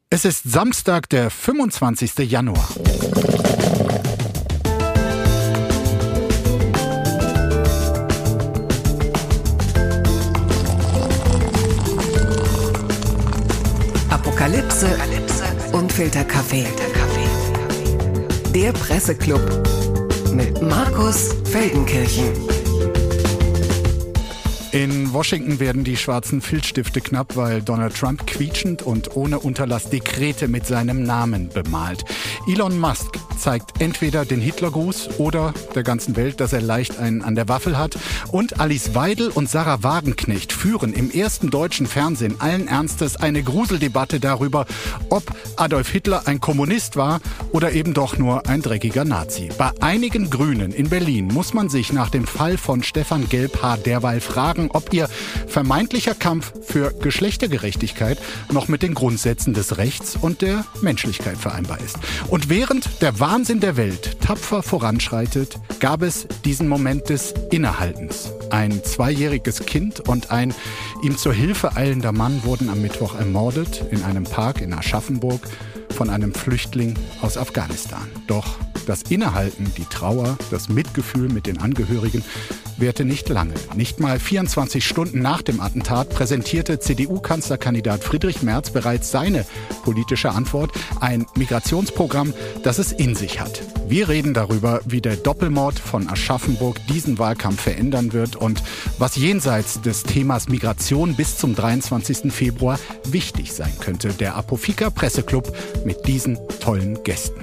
Es ist Samstag, der 25. Januar. Apokalypse und Filterkaffee. Der Presseclub mit Markus Feldenkirchen. In Washington werden die schwarzen Filzstifte knapp, weil Donald Trump quietschend und ohne Unterlass Dekrete mit seinem Namen bemalt. Elon Musk zeigt entweder den Hitlergruß oder der ganzen Welt, dass er leicht einen an der Waffel hat. Und Alice Weidel und Sarah Wagenknecht führen im ersten deutschen Fernsehen allen Ernstes eine Gruseldebatte darüber, ob Adolf Hitler ein Kommunist war oder eben doch nur ein dreckiger Nazi. Bei einigen Grünen in Berlin muss man sich nach dem Fall von Stefan Gelbhaar derweil fragen, ob ihr vermeintlicher Kampf für Geschlechtergerechtigkeit noch mit den Grundsätzen des Rechts und der Menschlichkeit vereinbar ist. Und während der Wahnsinn der Welt tapfer voranschreitet, gab es diesen Moment des Innehaltens. Ein 2-jähriges Kind und ein ihm zur Hilfe eilender Mann wurden am Mittwoch ermordet in einem Park in Aschaffenburg von einem Flüchtling aus Afghanistan. Doch das Innehalten, die Trauer, das Mitgefühl mit den Angehörigen währte nicht lange. Nicht mal 24 Stunden nach dem Attentat präsentierte CDU-Kanzlerkandidat Friedrich Merz bereits seine politische Antwort, ein Migrationsprogramm, das es in sich hat. Wir reden darüber, wie der Doppelmord von Aschaffenburg diesen Wahlkampf verändern wird und was jenseits des Themas Migration bis zum 23. Februar wichtig sein könnte. Der Apofika Presseclub mit diesen tollen Gästen.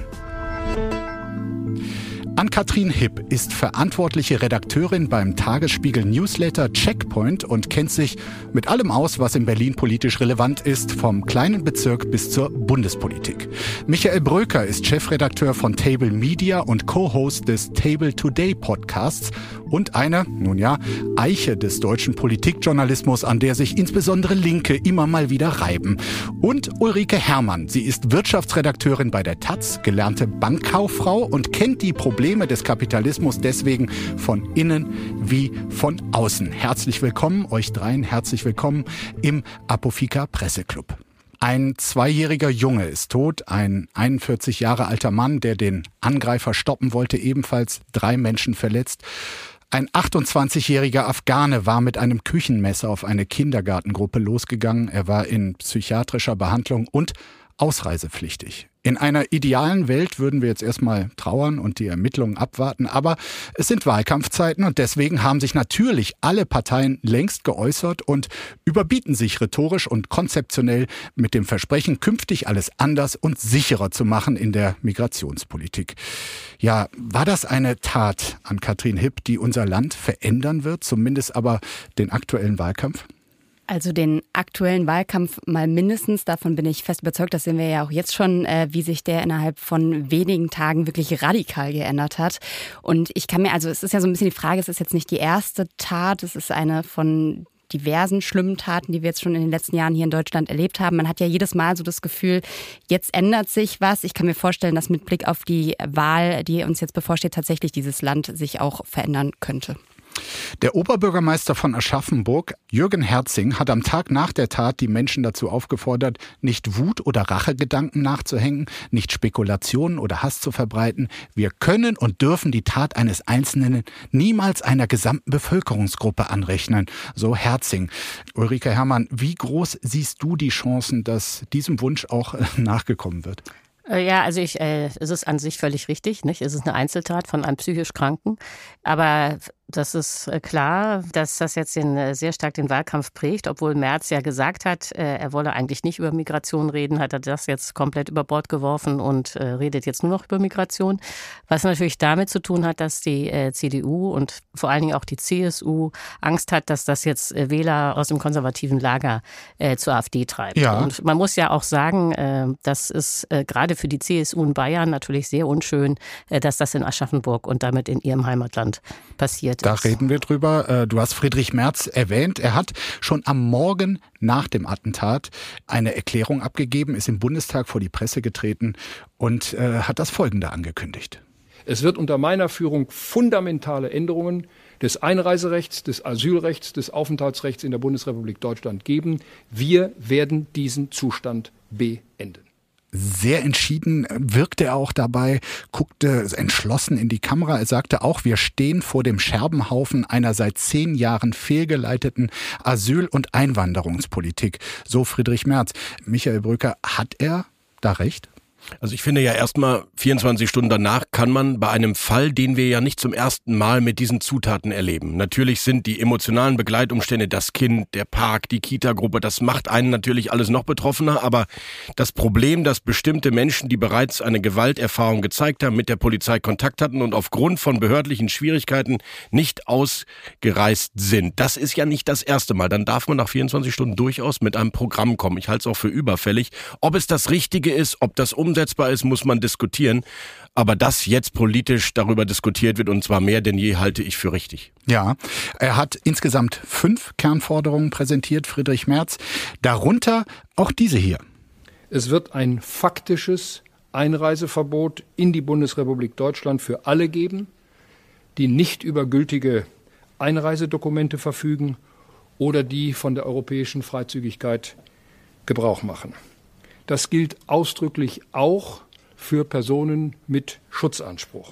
Ann-Kathrin Hipp ist verantwortliche Redakteurin beim Tagesspiegel-Newsletter Checkpoint und kennt sich mit allem aus, was in Berlin politisch relevant ist, vom kleinen Bezirk bis zur Bundespolitik. Michael Bröker ist Chefredakteur von Table Media und Co-Host des Table Today Podcasts und eine, Eiche des deutschen Politikjournalismus, an der sich insbesondere Linke immer mal wieder reiben. Und Ulrike Herrmann, sie ist Wirtschaftsredakteurin bei der taz, gelernte Bankkauffrau und kennt die Probleme des Kapitalismus deswegen von innen wie von außen. Herzlich willkommen, euch dreien, herzlich willkommen im Apofika Presseclub. Ein 2-jähriger Junge ist tot, ein 41 Jahre alter Mann, der den Angreifer stoppen wollte, ebenfalls 3 Menschen verletzt. Ein 28-jähriger Afghane war mit einem Küchenmesser auf eine Kindergartengruppe losgegangen. Er war in psychiatrischer Behandlung und ausreisepflichtig. In einer idealen Welt würden wir jetzt erstmal trauern und die Ermittlungen abwarten, aber es sind Wahlkampfzeiten und deswegen haben sich natürlich alle Parteien längst geäußert und überbieten sich rhetorisch und konzeptionell mit dem Versprechen, künftig alles anders und sicherer zu machen in der Migrationspolitik. Ja, war das eine Tat, Ann-Kathrin Hipp, die unser Land verändern wird, zumindest aber den aktuellen Wahlkampf? Also den aktuellen Wahlkampf mal mindestens, davon bin ich fest überzeugt, das sehen wir ja auch jetzt schon, wie sich der innerhalb von wenigen Tagen wirklich radikal geändert hat. Und es ist ja so ein bisschen die Frage, es ist jetzt nicht die erste Tat, es ist eine von diversen schlimmen Taten, die wir jetzt schon in den letzten Jahren hier in Deutschland erlebt haben. Man hat ja jedes Mal so das Gefühl, jetzt ändert sich was. Ich kann mir vorstellen, dass mit Blick auf die Wahl, die uns jetzt bevorsteht, tatsächlich dieses Land sich auch verändern könnte. Der Oberbürgermeister von Aschaffenburg, Jürgen Herzing, hat am Tag nach der Tat die Menschen dazu aufgefordert, nicht Wut oder Rachegedanken nachzuhängen, nicht Spekulationen oder Hass zu verbreiten. Wir können und dürfen die Tat eines Einzelnen niemals einer gesamten Bevölkerungsgruppe anrechnen, so Herzing. Ulrike Herrmann, wie groß siehst du die Chancen, dass diesem Wunsch auch nachgekommen wird? Ja, also es ist an sich völlig richtig, nicht? Es ist eine Einzeltat von einem psychisch Kranken, aber das ist klar, dass das jetzt sehr stark den Wahlkampf prägt, obwohl Merz ja gesagt hat, er wolle eigentlich nicht über Migration reden, hat er das jetzt komplett über Bord geworfen und redet jetzt nur noch über Migration. Was natürlich damit zu tun hat, dass die CDU und vor allen Dingen auch die CSU Angst hat, dass das jetzt Wähler aus dem konservativen Lager zur AfD treibt. Ja. Und man muss ja auch sagen, das ist gerade für die CSU in Bayern natürlich sehr unschön, dass das in Aschaffenburg und damit in ihrem Heimatland passiert. Da reden wir drüber. Du hast Friedrich Merz erwähnt. Er hat schon am Morgen nach dem Attentat eine Erklärung abgegeben, ist im Bundestag vor die Presse getreten und hat das Folgende angekündigt. Es wird unter meiner Führung fundamentale Änderungen des Einreiserechts, des Asylrechts, des Aufenthaltsrechts in der Bundesrepublik Deutschland geben. Wir werden diesen Zustand beenden. Sehr entschieden wirkte er auch dabei, guckte entschlossen in die Kamera. Er sagte auch, wir stehen vor dem Scherbenhaufen einer seit 10 Jahren fehlgeleiteten Asyl- und Einwanderungspolitik. So Friedrich Merz. Michael Brücker, hat er da recht? Also ich finde ja erstmal 24 Stunden danach kann man bei einem Fall, den wir ja nicht zum ersten Mal mit diesen Zutaten erleben. Natürlich sind die emotionalen Begleitumstände, das Kind, der Park, die Kita-Gruppe, das macht einen natürlich alles noch betroffener. Aber das Problem, dass bestimmte Menschen, die bereits eine Gewalterfahrung gezeigt haben, mit der Polizei Kontakt hatten und aufgrund von behördlichen Schwierigkeiten nicht ausgereist sind, das ist ja nicht das erste Mal. Dann darf man nach 24 Stunden durchaus mit einem Programm kommen. Ich halte es auch für überfällig. Ob es das Richtige ist, ob das umsetzbar ist, muss man diskutieren. Aber dass jetzt politisch darüber diskutiert wird, und zwar mehr denn je, halte ich für richtig. Ja, er hat insgesamt 5 Kernforderungen präsentiert, Friedrich Merz. Darunter auch diese hier. Es wird ein faktisches Einreiseverbot in die Bundesrepublik Deutschland für alle geben, die nicht über gültige Einreisedokumente verfügen oder die von der europäischen Freizügigkeit Gebrauch machen. Das gilt ausdrücklich auch für Personen mit Schutzanspruch.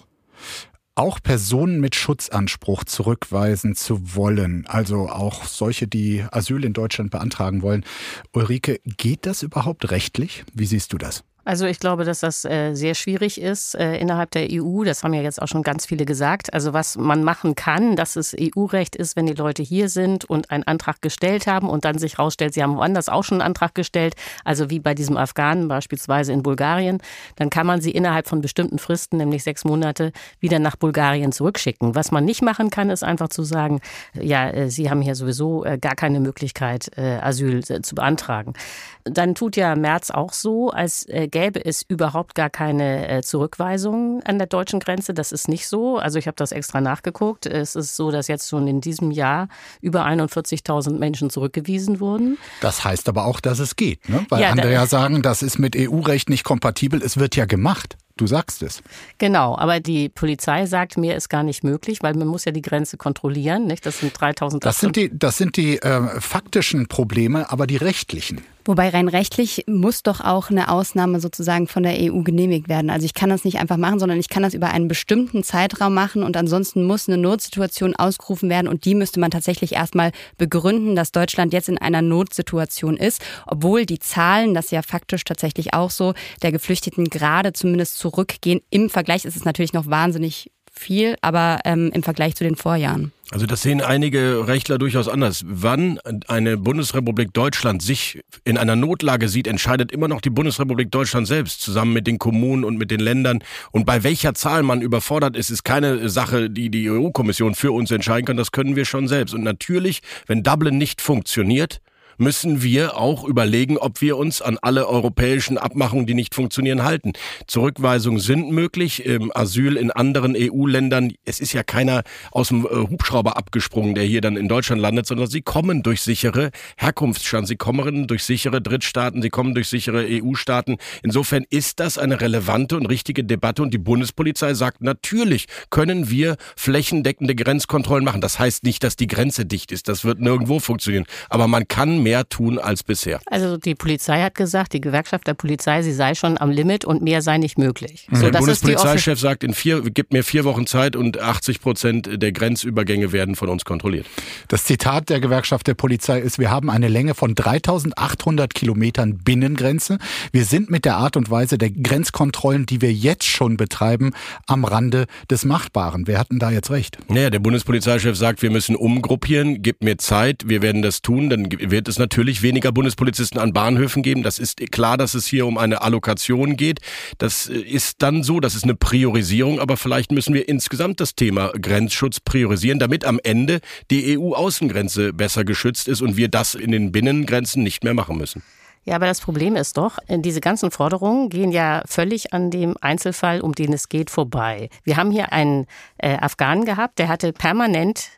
Auch Personen mit Schutzanspruch zurückweisen zu wollen, also auch solche, die Asyl in Deutschland beantragen wollen. Ulrike, geht das überhaupt rechtlich? Wie siehst du das? Also ich glaube, dass das sehr schwierig ist innerhalb der EU. Das haben ja jetzt auch schon ganz viele gesagt. Also was man machen kann, dass es EU-Recht ist, wenn die Leute hier sind und einen Antrag gestellt haben und dann sich rausstellt, sie haben woanders auch schon einen Antrag gestellt, also wie bei diesem Afghanen beispielsweise in Bulgarien, dann kann man sie innerhalb von bestimmten Fristen, nämlich 6 Monate, wieder nach Bulgarien zurückschicken. Was man nicht machen kann, ist einfach zu sagen, ja, sie haben hier sowieso gar keine Möglichkeit, Asyl zu beantragen. Dann tut ja Merz auch so, als gäbe es überhaupt gar keine Zurückweisung an der deutschen Grenze. Das ist nicht so. Also ich habe das extra nachgeguckt. Es ist so, dass jetzt schon in diesem Jahr über 41.000 Menschen zurückgewiesen wurden. Das heißt aber auch, dass es geht, ne? Weil andere ja sagen, das ist mit EU-Recht nicht kompatibel. Es wird ja gemacht. Du sagst es. Genau, aber die Polizei sagt, mehr ist gar nicht möglich, weil man muss ja die Grenze kontrollieren. Nicht? Das sind 3.000. Das sind die faktischen Probleme, aber die rechtlichen. Wobei rein rechtlich muss doch auch eine Ausnahme sozusagen von der EU genehmigt werden. Also ich kann das nicht einfach machen, sondern ich kann das über einen bestimmten Zeitraum machen und ansonsten muss eine Notsituation ausgerufen werden und die müsste man tatsächlich erstmal begründen, dass Deutschland jetzt in einer Notsituation ist, obwohl die Zahlen, das ist ja faktisch tatsächlich auch so, der Geflüchteten gerade zumindest zurückgehen. Im Vergleich ist es natürlich noch wahnsinnig viel, aber im Vergleich zu den Vorjahren. Also das sehen einige Rechtler durchaus anders. Wann eine Bundesrepublik Deutschland sich in einer Notlage sieht, entscheidet immer noch die Bundesrepublik Deutschland selbst, zusammen mit den Kommunen und mit den Ländern. Und bei welcher Zahl man überfordert ist, ist keine Sache, die die EU-Kommission für uns entscheiden kann. Das können wir schon selbst. Und natürlich, wenn Dublin nicht funktioniert, müssen wir auch überlegen, ob wir uns an alle europäischen Abmachungen, die nicht funktionieren, halten. Zurückweisungen sind möglich, Asyl in anderen EU-Ländern. Es ist ja keiner aus dem Hubschrauber abgesprungen, der hier dann in Deutschland landet, sondern sie kommen durch sichere Herkunftsstaaten, sie kommen durch sichere Drittstaaten, sie kommen durch sichere EU-Staaten. Insofern ist das eine relevante und richtige Debatte und die Bundespolizei sagt, natürlich können wir flächendeckende Grenzkontrollen machen. Das heißt nicht, dass die Grenze dicht ist, das wird nirgendwo funktionieren, aber man kann mehr tun als bisher. Also die Polizei hat gesagt, die Gewerkschaft der Polizei, sie sei schon am Limit und mehr sei nicht möglich. Der Bundespolizeichef sagt, gibt mir 4 Wochen Zeit und 80% der Grenzübergänge werden von uns kontrolliert. Das Zitat der Gewerkschaft der Polizei ist, wir haben eine Länge von 3.800 Kilometern Binnengrenze. Wir sind mit der Art und Weise der Grenzkontrollen, die wir jetzt schon betreiben, am Rande des Machbaren. Wer hat denn da jetzt recht? Naja, der Bundespolizeichef sagt, wir müssen umgruppieren, gib mir Zeit, wir werden das tun, dann wird es natürlich weniger Bundespolizisten an Bahnhöfen geben. Das ist klar, dass es hier um eine Allokation geht. Das ist dann so, das ist eine Priorisierung, aber vielleicht müssen wir insgesamt das Thema Grenzschutz priorisieren, damit am Ende die EU-Außengrenze besser geschützt ist und wir das in den Binnengrenzen nicht mehr machen müssen. Ja, aber das Problem ist doch, diese ganzen Forderungen gehen ja völlig an dem Einzelfall, um den es geht, vorbei. Wir haben hier einen Afghanen gehabt, der hatte permanent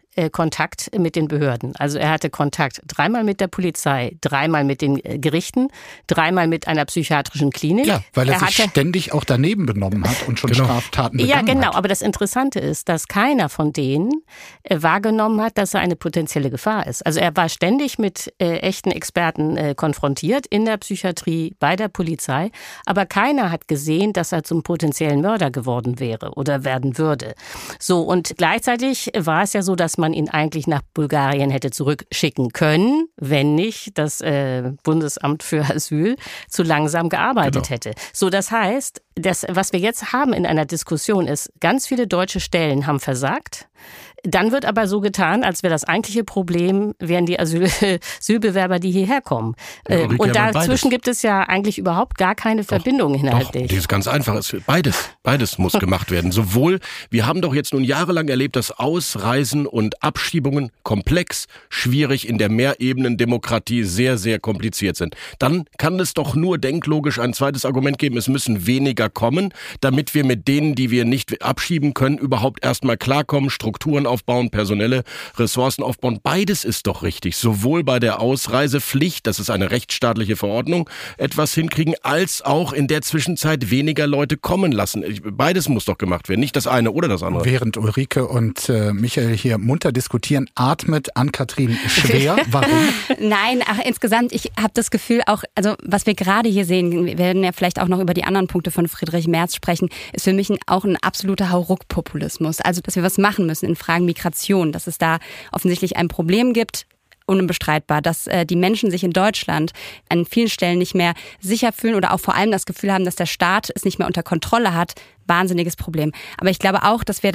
Kontakt mit den Behörden. Also er hatte Kontakt 3-mal mit der Polizei, 3-mal mit den Gerichten, 3-mal mit einer psychiatrischen Klinik. Ja, weil er sich ständig auch daneben benommen hat und schon Straftaten begangen hat. Ja, genau. Aber das Interessante ist, dass keiner von denen wahrgenommen hat, dass er eine potenzielle Gefahr ist. Also er war ständig mit echten Experten konfrontiert in der Psychiatrie, bei der Polizei. Aber keiner hat gesehen, dass er zum potenziellen Mörder geworden wäre oder werden würde. So, und gleichzeitig war es ja so, dass man ihn eigentlich nach Bulgarien hätte zurückschicken können, wenn nicht das Bundesamt für Asyl zu langsam gearbeitet hätte. So, das heißt, was wir jetzt haben in einer Diskussion ist, ganz viele deutsche Stellen haben versagt. Dann wird aber so getan, als wäre das eigentliche Problem, wären die Asylbewerber, die hierher kommen. Und dazwischen gibt es ja eigentlich überhaupt gar keine Verbindung inhaltlich. Die ist ganz einfach. Beides muss gemacht werden. Sowohl, wir haben doch jetzt nun jahrelang erlebt, dass Ausreisen und Abschiebungen komplex, schwierig in der Mehrebenen-Demokratie sehr, sehr kompliziert sind. Dann kann es doch nur denklogisch ein zweites Argument geben, es müssen weniger kommen, damit wir mit denen, die wir nicht abschieben können, überhaupt erstmal klarkommen, Strukturen aufbauen, personelle Ressourcen aufbauen. Beides ist doch richtig. Sowohl bei der Ausreisepflicht, das ist eine rechtsstaatliche Verordnung, etwas hinkriegen, als auch in der Zwischenzeit weniger Leute kommen lassen. Beides muss doch gemacht werden, nicht das eine oder das andere. Während Ulrike und Michael hier munter diskutieren, atmet Ann-Kathrin schwer. Warum? Nein, insgesamt, ich habe das Gefühl auch, also was wir gerade hier sehen, wir werden ja vielleicht auch noch über die anderen Punkte von Friedrich Merz sprechen, ist für mich auch ein absoluter Hauruck-Populismus. Also, dass wir was machen müssen in Fragen Migration, dass es da offensichtlich ein Problem gibt, unbestreitbar, dass die Menschen sich in Deutschland an vielen Stellen nicht mehr sicher fühlen oder auch vor allem das Gefühl haben, dass der Staat es nicht mehr unter Kontrolle hat. Wahnsinniges Problem. Aber ich glaube auch, dass wir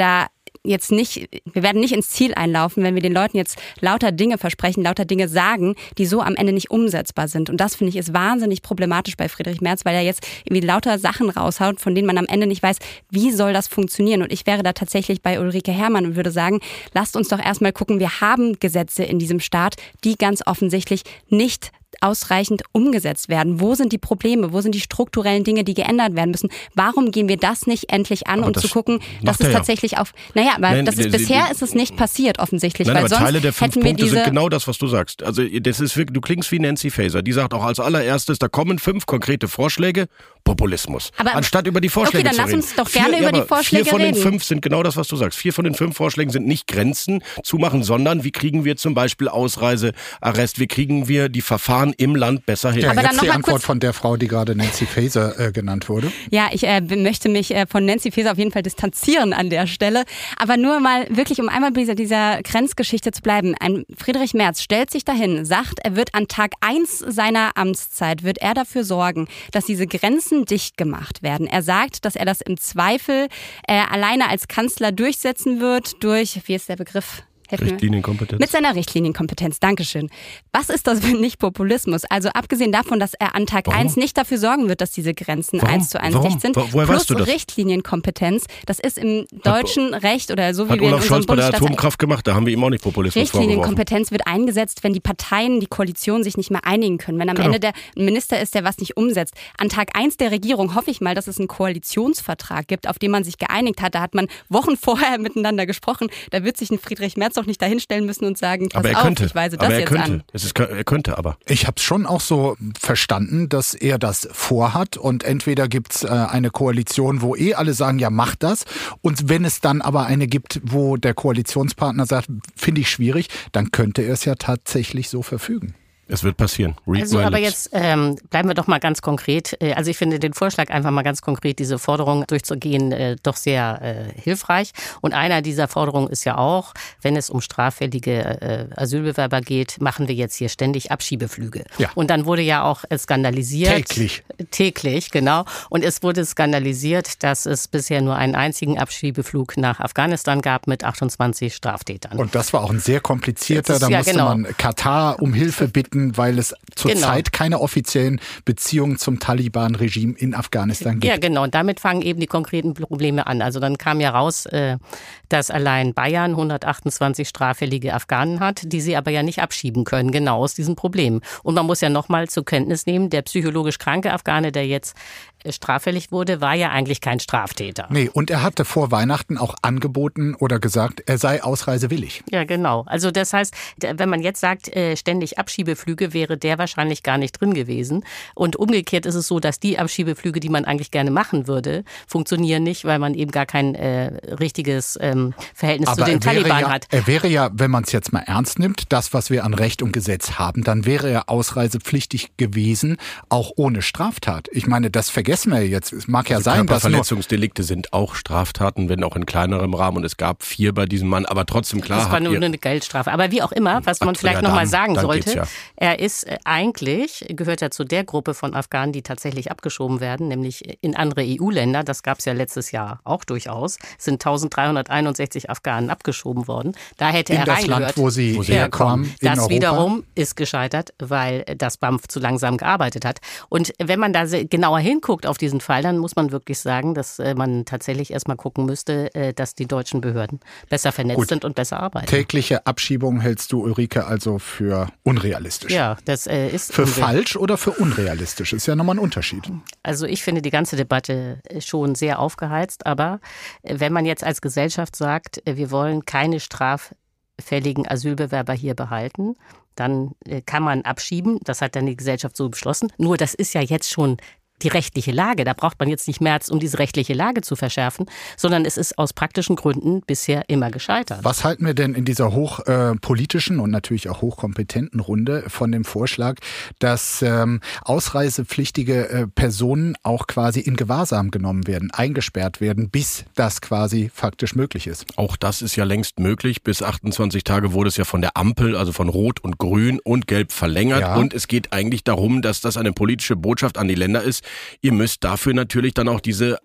werden nicht ins Ziel einlaufen, wenn wir den Leuten jetzt lauter Dinge versprechen, lauter Dinge sagen, die so am Ende nicht umsetzbar sind. Und das, finde ich, ist wahnsinnig problematisch bei Friedrich Merz, weil er jetzt irgendwie lauter Sachen raushaut, von denen man am Ende nicht weiß, wie soll das funktionieren. Und ich wäre da tatsächlich bei Ulrike Herrmann und würde sagen, lasst uns doch erstmal gucken, wir haben Gesetze in diesem Staat, die ganz offensichtlich nicht ausreichend umgesetzt werden. Wo sind die Probleme? Wo sind die strukturellen Dinge, die geändert werden müssen? Warum gehen wir das nicht endlich an, um zu gucken, dass es tatsächlich auf... bisher ist es nicht passiert offensichtlich. Nein, weil aber sonst Teile der 5 Punkte sind genau das, was du sagst. Also das ist wirklich, du klingst wie Nancy Faeser. Die sagt auch als allererstes, da kommen 5 konkrete Vorschläge, Populismus. Aber anstatt über die Vorschläge zu reden. Okay, dann lass uns doch gerne über die Vorschläge 4 von den 5 sind genau das, was du sagst. 4 von den 5 Vorschlägen sind nicht Grenzen zumachen, sondern wie kriegen wir zum Beispiel Ausreise, Arrest, wie kriegen wir die Verfahren im Land besser hin. Ja, aber jetzt die Antwort von der Frau, die gerade Nancy Faeser genannt wurde. Ja, ich möchte mich von Nancy Faeser auf jeden Fall distanzieren an der Stelle. Aber nur mal wirklich, um einmal bei dieser Grenzgeschichte zu bleiben. Ein Friedrich Merz stellt sich dahin, sagt, er wird an Tag 1 seiner Amtszeit, wird er dafür sorgen, dass diese Grenzen dicht gemacht werden. Er sagt, dass er das im Zweifel alleine als Kanzler durchsetzen wird durch, wie ist der Begriff? Richtlinienkompetenz. Mit seiner Richtlinienkompetenz, Dankeschön. Was ist das, wenn nicht Populismus? Also abgesehen davon, dass er an Tag 1 nicht dafür sorgen wird, dass diese Grenzen 1:1 dicht sind, woher plus weißt du das? Richtlinienkompetenz, das ist im deutschen Recht oder so wie wir in unserem unserem Scholz bei der Bundesstaat... Atomkraft gemacht, da haben wir ihm auch nicht Populismus vorgeworfen. Richtlinienkompetenz wird eingesetzt, wenn die Parteien, die Koalition sich nicht mehr einigen können. Wenn am Ende der Minister ist, der was nicht umsetzt. An Tag 1 der Regierung hoffe ich mal, dass es einen Koalitionsvertrag gibt, auf den man sich geeinigt hat. Da hat man Wochen vorher miteinander gesprochen. Da wird sich ein Friedrich Merz doch nicht dahinstellen müssen und sagen, pass auf, ich weise das jetzt an. Er könnte aber. Ich habe es schon auch so verstanden, dass er das vorhat und entweder gibt es eine Koalition, wo alle sagen, ja, mach das, und wenn es dann aber eine gibt, wo der Koalitionspartner sagt, finde ich schwierig, dann könnte er es ja tatsächlich so verfügen. Es wird passieren. Aber jetzt bleiben wir doch mal ganz konkret. Also ich finde den Vorschlag, einfach mal ganz konkret diese Forderung durchzugehen, doch sehr hilfreich. Und einer dieser Forderungen ist ja auch, wenn es um straffällige Asylbewerber geht, machen wir jetzt hier ständig Abschiebeflüge. Ja. Und dann wurde ja auch skandalisiert. Täglich, genau. Und es wurde skandalisiert, dass es bisher nur einen einzigen Abschiebeflug nach Afghanistan gab mit 28 Straftätern. Und das war auch ein sehr komplizierter, da musste man Katar um Hilfe bitten, weil es zurzeit keine offiziellen Beziehungen zum Taliban-Regime in Afghanistan gibt. Ja, genau. Und damit fangen eben die konkreten Probleme an. Also dann kam ja raus, dass allein Bayern 128 straffällige Afghanen hat, die sie aber ja nicht abschieben können, genau aus diesem Problem. Und man muss ja nochmal zur Kenntnis nehmen, der psychologisch kranke Afghane, der jetzt straffällig wurde, war ja eigentlich kein Straftäter. Nee, und er hatte vor Weihnachten auch angeboten oder gesagt, er sei ausreisewillig. Ja, genau. Also das heißt, wenn man jetzt sagt, ständig Abschiebeflüge, wäre der wahrscheinlich gar nicht drin gewesen. Und umgekehrt ist es so, dass die Abschiebeflüge, die man eigentlich gerne machen würde, funktionieren nicht, weil man eben gar kein richtiges Verhältnis zu den Taliban hat. Er wäre ja, wenn man es jetzt mal ernst nimmt, das, was wir an Recht und Gesetz haben, dann wäre er ausreisepflichtig gewesen, auch ohne Straftat. Ich meine, das vergessen wir jetzt. Es mag ja sein, dass Körperverletzungsdelikte sind auch Straftaten, wenn auch in kleinerem Rahmen. Und es gab 4 bei diesem Mann, aber trotzdem klar. Das war nur eine Geldstrafe. Aber wie auch immer, was man vielleicht noch mal sagen sollte, ja. Er ist gehört er zu der Gruppe von Afghanen, die tatsächlich abgeschoben werden, nämlich in andere EU-Länder. Das gab es ja letztes Jahr auch durchaus. Es sind 1361 Afghanen abgeschoben worden. Da hätte er reingehört. Land, wo sie herkommen. Das wiederum ist gescheitert, weil das BAMF zu langsam gearbeitet hat. Und wenn man da genauer hinguckt auf diesen Fall, dann muss man wirklich sagen, dass man tatsächlich erstmal gucken müsste, dass die deutschen Behörden besser vernetzt sind und besser arbeiten. Tägliche Abschiebung hältst du, Ulrike, also für unrealistisch? Ja, das ist für falsch oder für unrealistisch? Ist ja nochmal ein Unterschied. Also ich finde die ganze Debatte schon sehr aufgeheizt, aber wenn man jetzt als Gesellschaft sagt, wir wollen keine straffälligen Asylbewerber hier behalten, dann kann man abschieben. Das hat dann die Gesellschaft so beschlossen. Nur das ist ja jetzt schon die rechtliche Lage. Da braucht man jetzt nicht März, um diese rechtliche Lage zu verschärfen, sondern es ist aus praktischen Gründen bisher immer gescheitert. Was halten wir denn in dieser hochpolitischen und natürlich auch hochkompetenten Runde von dem Vorschlag, dass ausreisepflichtige Personen auch quasi in Gewahrsam genommen werden, eingesperrt werden, bis das quasi faktisch möglich ist? Auch das ist ja längst möglich. Bis 28 Tage wurde es ja von der Ampel, also von Rot und Grün und Gelb verlängert. Ja. Und es geht eigentlich darum, dass das eine politische Botschaft an die Länder ist. Ihr müsst dafür natürlich dann auch diese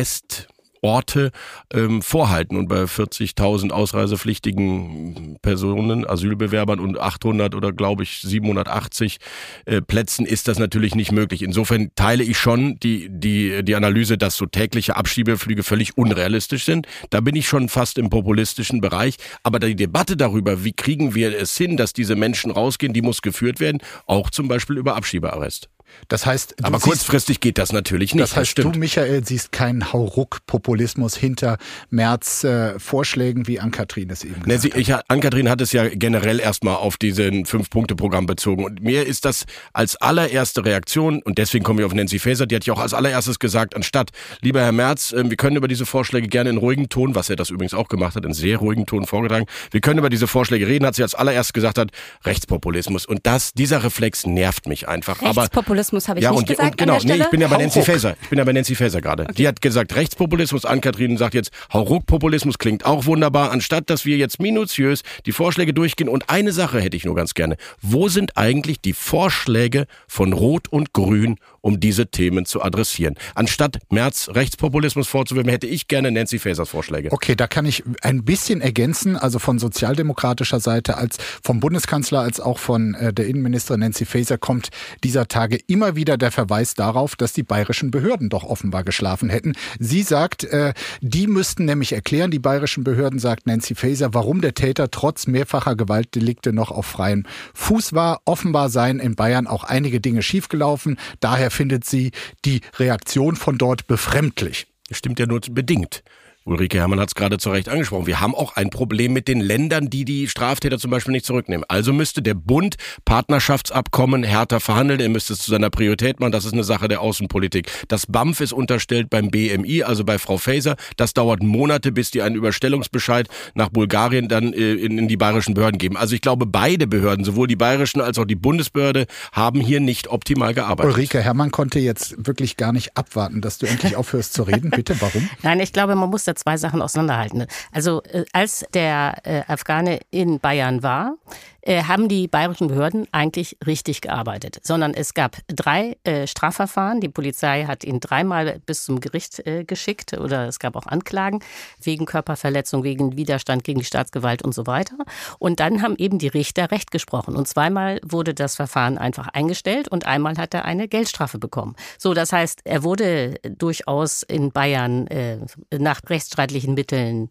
Arrestorte vorhalten. Und bei 40.000 ausreisepflichtigen Personen, Asylbewerbern und 800 oder glaube ich 780 Plätzen ist das natürlich nicht möglich. Insofern teile ich schon die Analyse, dass so tägliche Abschiebeflüge völlig unrealistisch sind. Da bin ich schon fast im populistischen Bereich. Aber die Debatte darüber, wie kriegen wir es hin, dass diese Menschen rausgehen, die muss geführt werden, auch zum Beispiel über Abschiebearrest. Das heißt, aber kurzfristig geht das natürlich nicht. Das heißt, du, Michael, siehst keinen Hauruck-Populismus hinter Merz Vorschlägen, wie Ann-Kathrin es eben gesagt hat. Ann-Kathrin hat es ja generell erstmal auf diesen 5-Punkte-Programm bezogen. Und mir ist das als allererste Reaktion, und deswegen kommen wir auf Nancy Faeser, die hat ja auch als allererstes gesagt, anstatt, lieber Herr Merz, wir können über diese Vorschläge gerne in ruhigem Ton, was er das übrigens auch gemacht hat, in sehr ruhigem Ton vorgetragen, wir können über diese Vorschläge reden, hat sie als allererstes gesagt hat, Rechtspopulismus. Und dieser Reflex nervt mich einfach. Rechtspopulismus habe ich nicht gesagt. Genau, ich bin ja bei Nancy Faeser. Ich bin ja bei Nancy Faeser gerade. Okay. Die hat gesagt Rechtspopulismus. Ann-Kathrin sagt jetzt Hauruck-Populismus, klingt auch wunderbar. Anstatt, dass wir jetzt minutiös die Vorschläge durchgehen. Und eine Sache hätte ich nur ganz gerne. Wo sind eigentlich die Vorschläge von Rot und Grün, um diese Themen zu adressieren? Anstatt Merz Rechtspopulismus vorzuwerfen, hätte ich gerne Nancy Faesers Vorschläge. Okay, da kann ich ein bisschen ergänzen. Also von sozialdemokratischer Seite, als vom Bundeskanzler, als auch von der Innenministerin Nancy Faeser kommt dieser Tage immer wieder der Verweis darauf, dass die bayerischen Behörden doch offenbar geschlafen hätten. Sie sagt, die müssten nämlich erklären, die bayerischen Behörden, sagt Nancy Faeser, warum der Täter trotz mehrfacher Gewaltdelikte noch auf freiem Fuß war. Offenbar seien in Bayern auch einige Dinge schiefgelaufen. Daher findet sie die Reaktion von dort befremdlich. Das stimmt ja nur bedingt. Ulrike Herrmann hat es gerade zu Recht angesprochen. Wir haben auch ein Problem mit den Ländern, die Straftäter zum Beispiel nicht zurücknehmen. Also müsste der Bund Partnerschaftsabkommen härter verhandeln. Er müsste es zu seiner Priorität machen. Das ist eine Sache der Außenpolitik. Das BAMF ist unterstellt beim BMI, also bei Frau Faeser. Das dauert Monate, bis die einen Überstellungsbescheid nach Bulgarien dann in die bayerischen Behörden geben. Also ich glaube, beide Behörden, sowohl die bayerischen als auch die Bundesbehörde, haben hier nicht optimal gearbeitet. Ulrike Herrmann konnte jetzt wirklich gar nicht abwarten, dass du endlich aufhörst zu reden. Bitte, warum? Nein, ich glaube, man muss da zwei Sachen auseinanderhalten. Also als der Afghane in Bayern war, haben die bayerischen Behörden eigentlich richtig gearbeitet. Sondern es gab 3 Strafverfahren. Die Polizei hat ihn 3-mal bis zum Gericht geschickt oder es gab auch Anklagen wegen Körperverletzung, wegen Widerstand gegen die Staatsgewalt und so weiter. Und dann haben eben die Richter Recht gesprochen. Und 2-mal wurde das Verfahren einfach eingestellt und einmal hat er eine Geldstrafe bekommen. So, das heißt, er wurde durchaus in Bayern nach rechtsstreitlichen Mitteln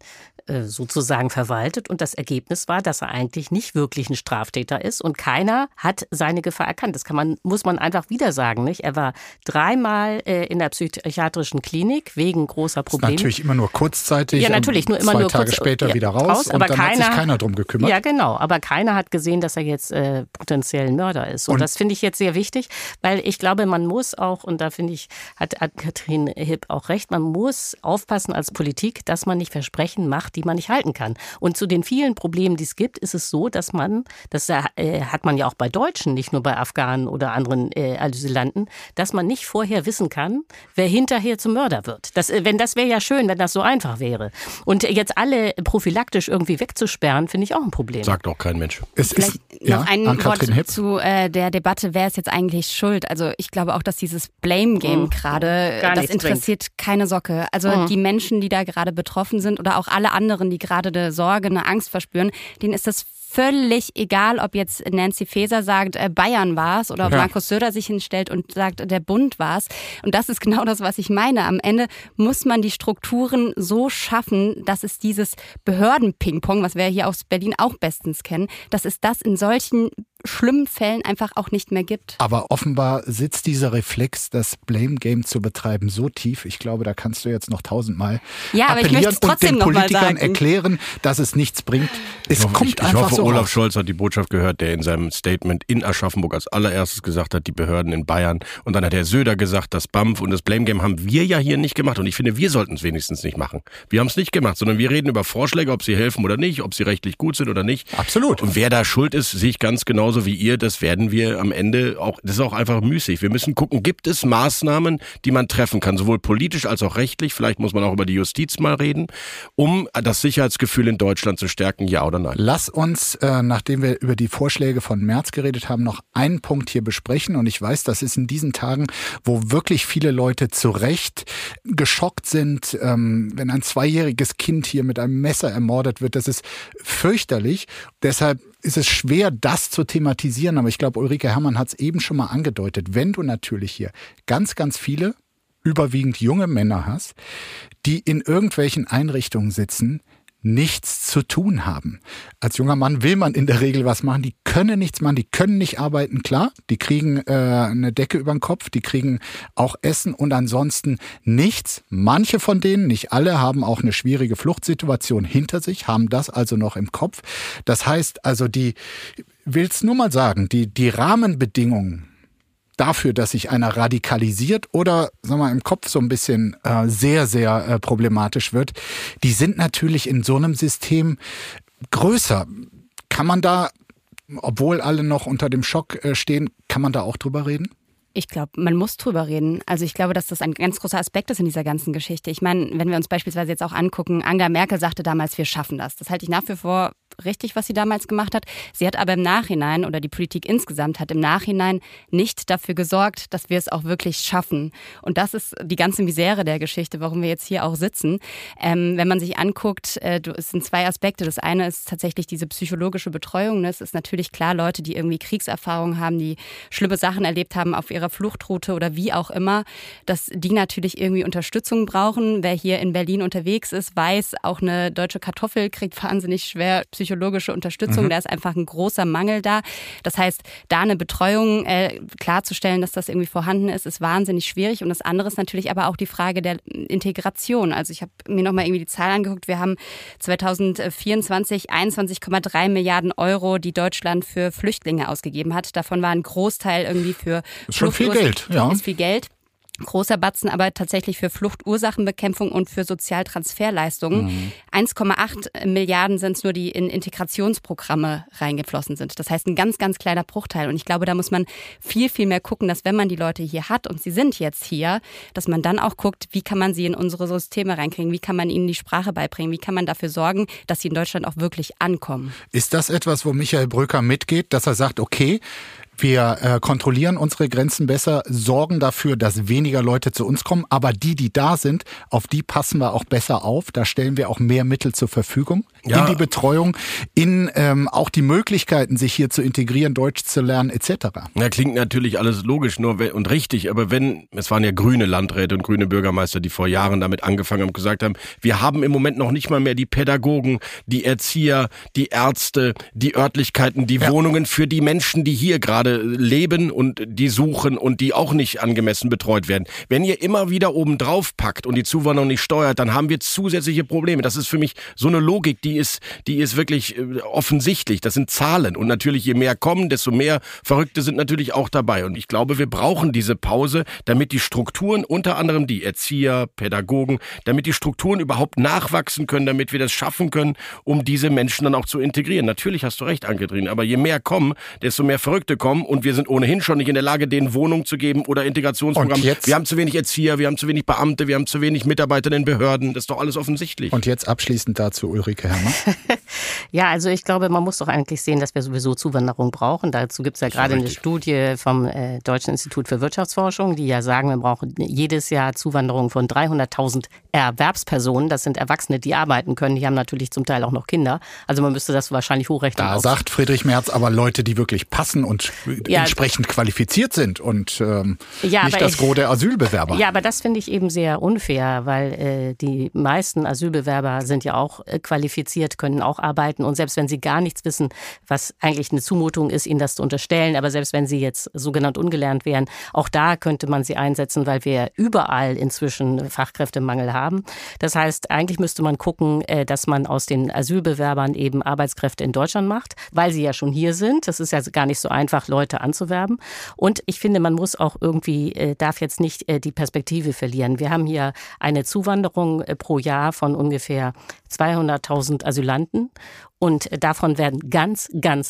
sozusagen verwaltet. Und das Ergebnis war, dass er eigentlich nicht wirklich ein Straftäter ist und keiner hat seine Gefahr erkannt. Das muss man einfach wieder sagen, nicht? Er war 3-mal in der psychiatrischen Klinik wegen großer Probleme. Ist natürlich immer nur kurzzeitig. Ja, natürlich, nur immer 2 nur Tage später wieder raus und dann hat sich keiner drum gekümmert. Ja, genau. Aber keiner hat gesehen, dass er jetzt potenziell ein Mörder ist. Und das finde ich jetzt sehr wichtig, weil ich glaube, man muss auch, und da finde ich, hat Katrin Hipp auch recht, man muss aufpassen als Politik, dass man nicht Versprechen macht, die man nicht halten kann. Und zu den vielen Problemen, die es gibt, ist es so, dass das hat man ja auch bei Deutschen, nicht nur bei Afghanen oder anderen Asylanten, dass man nicht vorher wissen kann, wer hinterher zum Mörder wird. Das wäre ja schön, wenn das so einfach wäre. Und jetzt alle prophylaktisch irgendwie wegzusperren, finde ich auch ein Problem. Sagt auch kein Mensch. Vielleicht noch ein Wort zu der Debatte, wer ist jetzt eigentlich schuld? Also ich glaube auch, dass dieses Blame-Game gerade, das interessiert keine Socke. Also die Menschen, die da gerade betroffen sind oder auch alle anderen, die gerade eine Sorge, eine Angst verspüren, denen ist das völlig egal, ob jetzt Nancy Faeser sagt, Bayern war es, oder ob Markus Söder sich hinstellt und sagt, der Bund war es. Und das ist genau das, was ich meine. Am Ende muss man die Strukturen so schaffen, dass es dieses Behörden-Ping-Pong, was wir hier aus Berlin auch bestens kennen, dass es das in solchen schlimmen Fällen einfach auch nicht mehr gibt. Aber offenbar sitzt dieser Reflex, das Blame-Game zu betreiben, so tief. Ich glaube, da kannst du jetzt noch 1000-mal aber ich möchte es trotzdem und den Politikern sagen. erklären, dass es nichts bringt. Ich hoffe, Olaf Scholz hat die Botschaft gehört, der in seinem Statement in Aschaffenburg als allererstes gesagt hat, die Behörden in Bayern. Und dann hat Herr Söder gesagt, das BAMF und das Blame-Game haben wir ja hier nicht gemacht. Und ich finde, wir sollten es wenigstens nicht machen. Wir haben es nicht gemacht, sondern wir reden über Vorschläge, ob sie helfen oder nicht, ob sie rechtlich gut sind oder nicht. Absolut. Und wer da schuld ist, sehe ich ganz genauso wie ihr. Das werden wir am Ende auch, das ist auch einfach müßig. Wir müssen gucken, gibt es Maßnahmen, die man treffen kann, sowohl politisch als auch rechtlich. Vielleicht muss man auch über die Justiz mal reden, um das Sicherheitsgefühl in Deutschland zu stärken, ja oder nein? Lass uns, nachdem wir über die Vorschläge von Merz geredet haben, noch einen Punkt hier besprechen. Und ich weiß, das ist in diesen Tagen, wo wirklich viele Leute zu Recht geschockt sind, wenn ein 2-jähriges Kind hier mit einem Messer ermordet wird. Das ist fürchterlich. Deshalb ist es schwer, das zu thematisieren. Aber ich glaube, Ulrike Herrmann hat es eben schon mal angedeutet. Wenn du natürlich hier ganz, ganz viele, überwiegend junge Männer hast, die in irgendwelchen Einrichtungen sitzen, nichts zu tun haben. Als junger Mann will man in der Regel was machen. Die können nichts machen, die können nicht arbeiten, klar. Die kriegen eine Decke über den Kopf, die kriegen auch Essen und ansonsten nichts. Manche von denen, nicht alle, haben auch eine schwierige Fluchtsituation hinter sich, haben das also noch im Kopf. Das heißt also, will's nur mal sagen, die Rahmenbedingungen dafür, dass sich einer radikalisiert oder, sagen wir mal, im Kopf so ein bisschen sehr, sehr problematisch wird, die sind natürlich in so einem System größer. Kann man da, obwohl alle noch unter dem Schock stehen, kann man da auch drüber reden? Ich glaube, man muss drüber reden. Also ich glaube, dass das ein ganz großer Aspekt ist in dieser ganzen Geschichte. Ich meine, wenn wir uns beispielsweise jetzt auch angucken, Angela Merkel sagte damals, wir schaffen das. Das halte ich nach wie vor richtig, was sie damals gemacht hat. Sie hat aber im Nachhinein, oder die Politik insgesamt hat im Nachhinein nicht dafür gesorgt, dass wir es auch wirklich schaffen. Und das ist die ganze Misere der Geschichte, warum wir jetzt hier auch sitzen. Wenn man sich anguckt, es sind 2 Aspekte. Das eine ist tatsächlich diese psychologische Betreuung. Es ist natürlich klar, Leute, die irgendwie Kriegserfahrung haben, die schlimme Sachen erlebt haben auf ihrer Fluchtroute oder wie auch immer, dass die natürlich irgendwie Unterstützung brauchen. Wer hier in Berlin unterwegs ist, weiß, auch eine deutsche Kartoffel kriegt wahnsinnig schwer psychologische Unterstützung. Da ist einfach ein großer Mangel da. Das heißt, da eine Betreuung klarzustellen, dass das irgendwie vorhanden ist wahnsinnig schwierig. Und das andere ist natürlich aber auch die Frage der Integration. Also ich habe mir nochmal irgendwie die Zahl angeguckt. Wir haben 2024 21,3 Milliarden Euro, die Deutschland für Flüchtlinge ausgegeben hat. davon war ein Großteil irgendwie für Viel Geld, ja. Ist viel Geld. Großer Batzen aber tatsächlich für Fluchtursachenbekämpfung und für Sozialtransferleistungen. 1,8 Milliarden sind es nur, die in Integrationsprogramme reingeflossen sind. Das heißt, ein ganz, ganz kleiner Bruchteil. Und ich glaube, da muss man viel, viel mehr gucken, dass wenn man die Leute hier hat und sie sind jetzt hier, dass man dann auch guckt, wie kann man sie in unsere Systeme reinkriegen, wie kann man ihnen die Sprache beibringen, wie kann man dafür sorgen, dass sie in Deutschland auch wirklich ankommen. Ist das etwas, wo Michael Brücker mitgeht, dass er sagt, okay, Wir kontrollieren unsere Grenzen besser, sorgen dafür, dass weniger Leute zu uns kommen. Aber die da sind, auf die passen wir auch besser auf. Da stellen wir auch mehr Mittel zur Verfügung in die Betreuung, in auch die Möglichkeiten, sich hier zu integrieren, Deutsch zu lernen etc. Ja, klingt natürlich alles logisch und richtig. Aber es waren ja grüne Landräte und grüne Bürgermeister, die vor Jahren damit angefangen haben und gesagt haben, wir haben im Moment noch nicht mal mehr die Pädagogen, die Erzieher, die Ärzte, die Örtlichkeiten, die Wohnungen für die Menschen, die hier gerade leben und die suchen und die auch nicht angemessen betreut werden. Wenn ihr immer wieder oben drauf packt und die Zuwanderung nicht steuert, dann haben wir zusätzliche Probleme. Das ist für mich so eine Logik, die ist wirklich offensichtlich. Das sind Zahlen. Und natürlich, je mehr kommen, desto mehr Verrückte sind natürlich auch dabei. Und ich glaube, wir brauchen diese Pause, damit die Strukturen, unter anderem die Erzieher, Pädagogen, damit die Strukturen überhaupt nachwachsen können, damit wir das schaffen können, um diese Menschen dann auch zu integrieren. Natürlich hast du recht, Anke-Trine, aber je mehr kommen, desto mehr Verrückte kommen und wir sind ohnehin schon nicht in der Lage, denen Wohnungen zu geben oder Integrationsprogramme. Wir haben zu wenig Erzieher, wir haben zu wenig Beamte, wir haben zu wenig Mitarbeiter in den Behörden. Das ist doch alles offensichtlich. Und jetzt abschließend dazu Ulrike Herrmann. Ja, also ich glaube, man muss doch eigentlich sehen, dass wir sowieso Zuwanderung brauchen. Dazu gibt es ja gerade eine Studie vom Deutschen Institut für Wirtschaftsforschung, die ja sagen, wir brauchen jedes Jahr Zuwanderung von 300.000 Erwerbspersonen. Das sind Erwachsene, die arbeiten können. Die haben natürlich zum Teil auch noch Kinder. Also man müsste das wahrscheinlich hochrechnen. Da sagt Friedrich Merz aber Leute, die wirklich passen und entsprechend qualifiziert sind und nicht das Gros der Asylbewerber. Ja, aber das finde ich eben sehr unfair, weil die meisten Asylbewerber sind ja auch qualifiziert, können auch arbeiten und selbst wenn sie gar nichts wissen, was eigentlich eine Zumutung ist, ihnen das zu unterstellen, aber selbst wenn sie jetzt sogenannt ungelernt wären, auch da könnte man sie einsetzen, weil wir überall inzwischen Fachkräftemangel haben. Das heißt, eigentlich müsste man gucken, dass man aus den Asylbewerbern eben Arbeitskräfte in Deutschland macht, weil sie ja schon hier sind. Das ist ja gar nicht so einfach, Leute anzuwerben. Und ich finde, man muss auch irgendwie, darf jetzt nicht die Perspektive verlieren. Wir haben hier eine Zuwanderung pro Jahr von ungefähr 200.000 Asylanten. Und davon werden ganz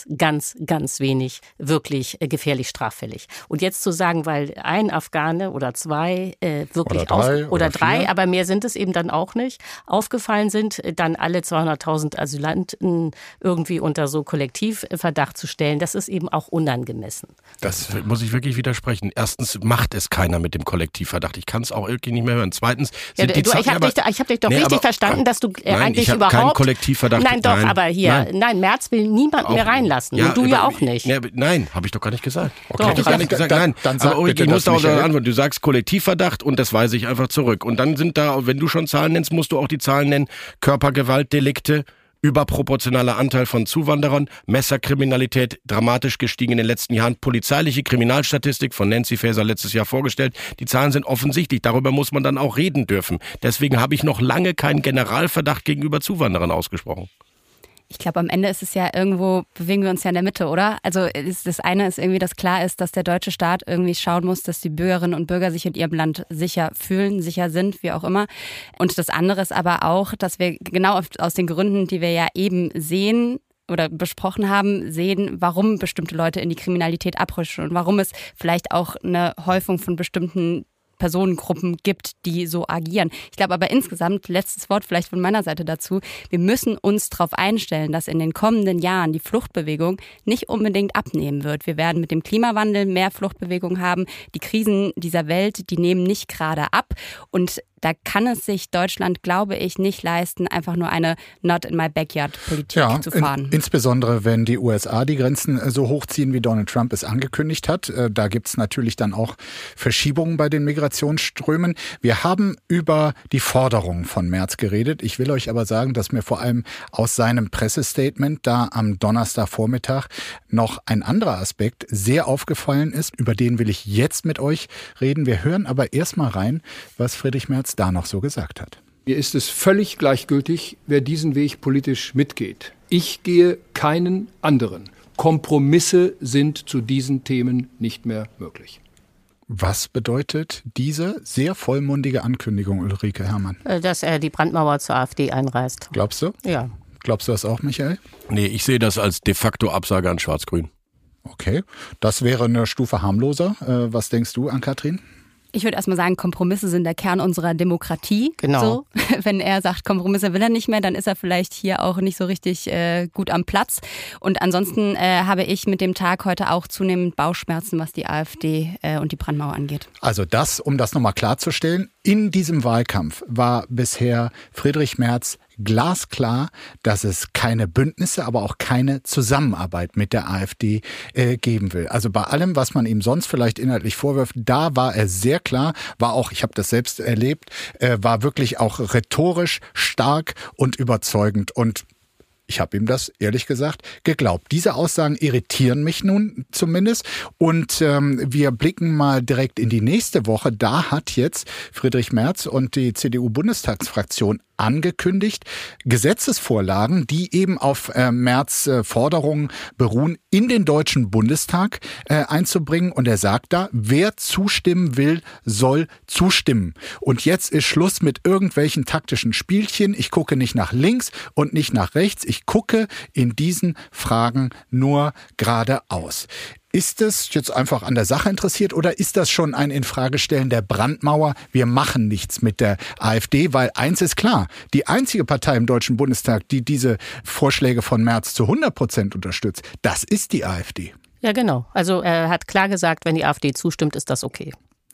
wenig wirklich gefährlich straffällig. Und jetzt zu sagen, weil ein Afghane oder zwei wirklich oder drei, aber mehr sind es eben dann auch nicht, aufgefallen sind, dann alle 200.000 Asylanten irgendwie unter so Kollektivverdacht zu stellen, das ist eben auch unangemessen. Das muss ich wirklich widersprechen. Erstens macht es keiner mit dem Kollektivverdacht. Ich kann es auch irgendwie nicht mehr hören. Zweitens sind die Zahlen... Ich habe dich doch richtig verstanden, dass du eigentlich überhaupt... Keinen Kollektivverdacht. Nein, doch, aber hier, nein, Merz will niemanden mehr reinlassen. Und du ja auch nicht. Nein, habe ich doch gar nicht gesagt. Okay. Doch, gar nicht gesagt. Nein, dann sag aber bitte, ich muss darauf antworten. Du sagst Kollektivverdacht und das weise ich einfach zurück. Und dann sind da, wenn du schon Zahlen nennst, musst du auch die Zahlen nennen. Körpergewaltdelikte, überproportionaler Anteil von Zuwanderern, Messerkriminalität dramatisch gestiegen in den letzten Jahren, polizeiliche Kriminalstatistik von Nancy Faeser letztes Jahr vorgestellt. Die Zahlen sind offensichtlich, darüber muss man dann auch reden dürfen. Deswegen habe ich noch lange keinen Generalverdacht gegenüber Zuwanderern ausgesprochen. Ich glaube, am Ende ist es ja irgendwo, bewegen wir uns ja in der Mitte, oder? Also das eine ist irgendwie, dass klar ist, dass der deutsche Staat irgendwie schauen muss, dass die Bürgerinnen und Bürger sich in ihrem Land sicher fühlen, sicher sind, wie auch immer. Und das andere ist aber auch, dass wir genau aus den Gründen, die wir ja eben sehen, oder besprochen haben, sehen, warum bestimmte Leute in die Kriminalität abrutschen und warum es vielleicht auch eine Häufung von bestimmten Personengruppen gibt, die so agieren. Ich glaube aber insgesamt, letztes Wort vielleicht von meiner Seite dazu, wir müssen uns darauf einstellen, dass in den kommenden Jahren die Fluchtbewegung nicht unbedingt abnehmen wird. Wir werden mit dem Klimawandel mehr Fluchtbewegung haben. Die Krisen dieser Welt, die nehmen nicht gerade ab. Und da kann es sich Deutschland, glaube ich, nicht leisten, einfach nur eine Not-in-my-backyard-Politik zu fahren. Insbesondere, wenn die USA die Grenzen so hochziehen, wie Donald Trump es angekündigt hat. Da gibt es natürlich dann auch Verschiebungen bei den Migrationsströmen. Wir haben über die Forderungen von Merz geredet. Ich will euch aber sagen, dass mir vor allem aus seinem Pressestatement da am Donnerstagvormittag noch ein anderer Aspekt sehr aufgefallen ist. Über den will ich jetzt mit euch reden. Wir hören aber erstmal rein, was Friedrich Merz da noch so gesagt hat. Mir ist es völlig gleichgültig, wer diesen Weg politisch mitgeht. Ich gehe keinen anderen. Kompromisse sind zu diesen Themen nicht mehr möglich. Was bedeutet diese sehr vollmundige Ankündigung, Ulrike Herrmann? Dass er die Brandmauer zur AfD einreißt. Glaubst du? Ja. Glaubst du das auch, Michael? Nee, ich sehe das als de facto Absage an Schwarz-Grün. Okay, das wäre eine Stufe harmloser. Was denkst du, Ann-Kathrin? Ich würde erstmal sagen, Kompromisse sind der Kern unserer Demokratie. Genau. So. Wenn er sagt, Kompromisse will er nicht mehr, dann ist er vielleicht hier auch nicht so richtig gut am Platz. Und ansonsten habe ich mit dem Tag heute auch zunehmend Bauchschmerzen, was die AfD und die Brandmauer angeht. Also das, um das nochmal klarzustellen, in diesem Wahlkampf war bisher Friedrich Merz glasklar, dass es keine Bündnisse, aber auch keine Zusammenarbeit mit der AfD geben will. Also bei allem, was man ihm sonst vielleicht inhaltlich vorwirft, da war er sehr klar, war auch, ich habe das selbst erlebt, war wirklich auch rhetorisch stark und überzeugend und ich habe ihm das, ehrlich gesagt, geglaubt. Diese Aussagen irritieren mich nun zumindest. Und wir blicken mal direkt in die nächste Woche. Da hat jetzt Friedrich Merz und die CDU-Bundestagsfraktion angekündigt, Gesetzesvorlagen, die eben auf Merz Forderungen beruhen, in den Deutschen Bundestag einzubringen. Und er sagt da, wer zustimmen will, soll zustimmen. Und jetzt ist Schluss mit irgendwelchen taktischen Spielchen. Ich gucke nicht nach links und nicht nach rechts. Ich gucke in diesen Fragen nur geradeaus. Ist es jetzt einfach an der Sache interessiert oder ist das schon ein Infragestellen der Brandmauer? Wir machen nichts mit der AfD, weil eins ist klar, die einzige Partei im Deutschen Bundestag, die diese Vorschläge von Merz zu 100% unterstützt, das ist die AfD. Ja, genau. Also er hat klar gesagt, wenn die AfD zustimmt, ist das okay.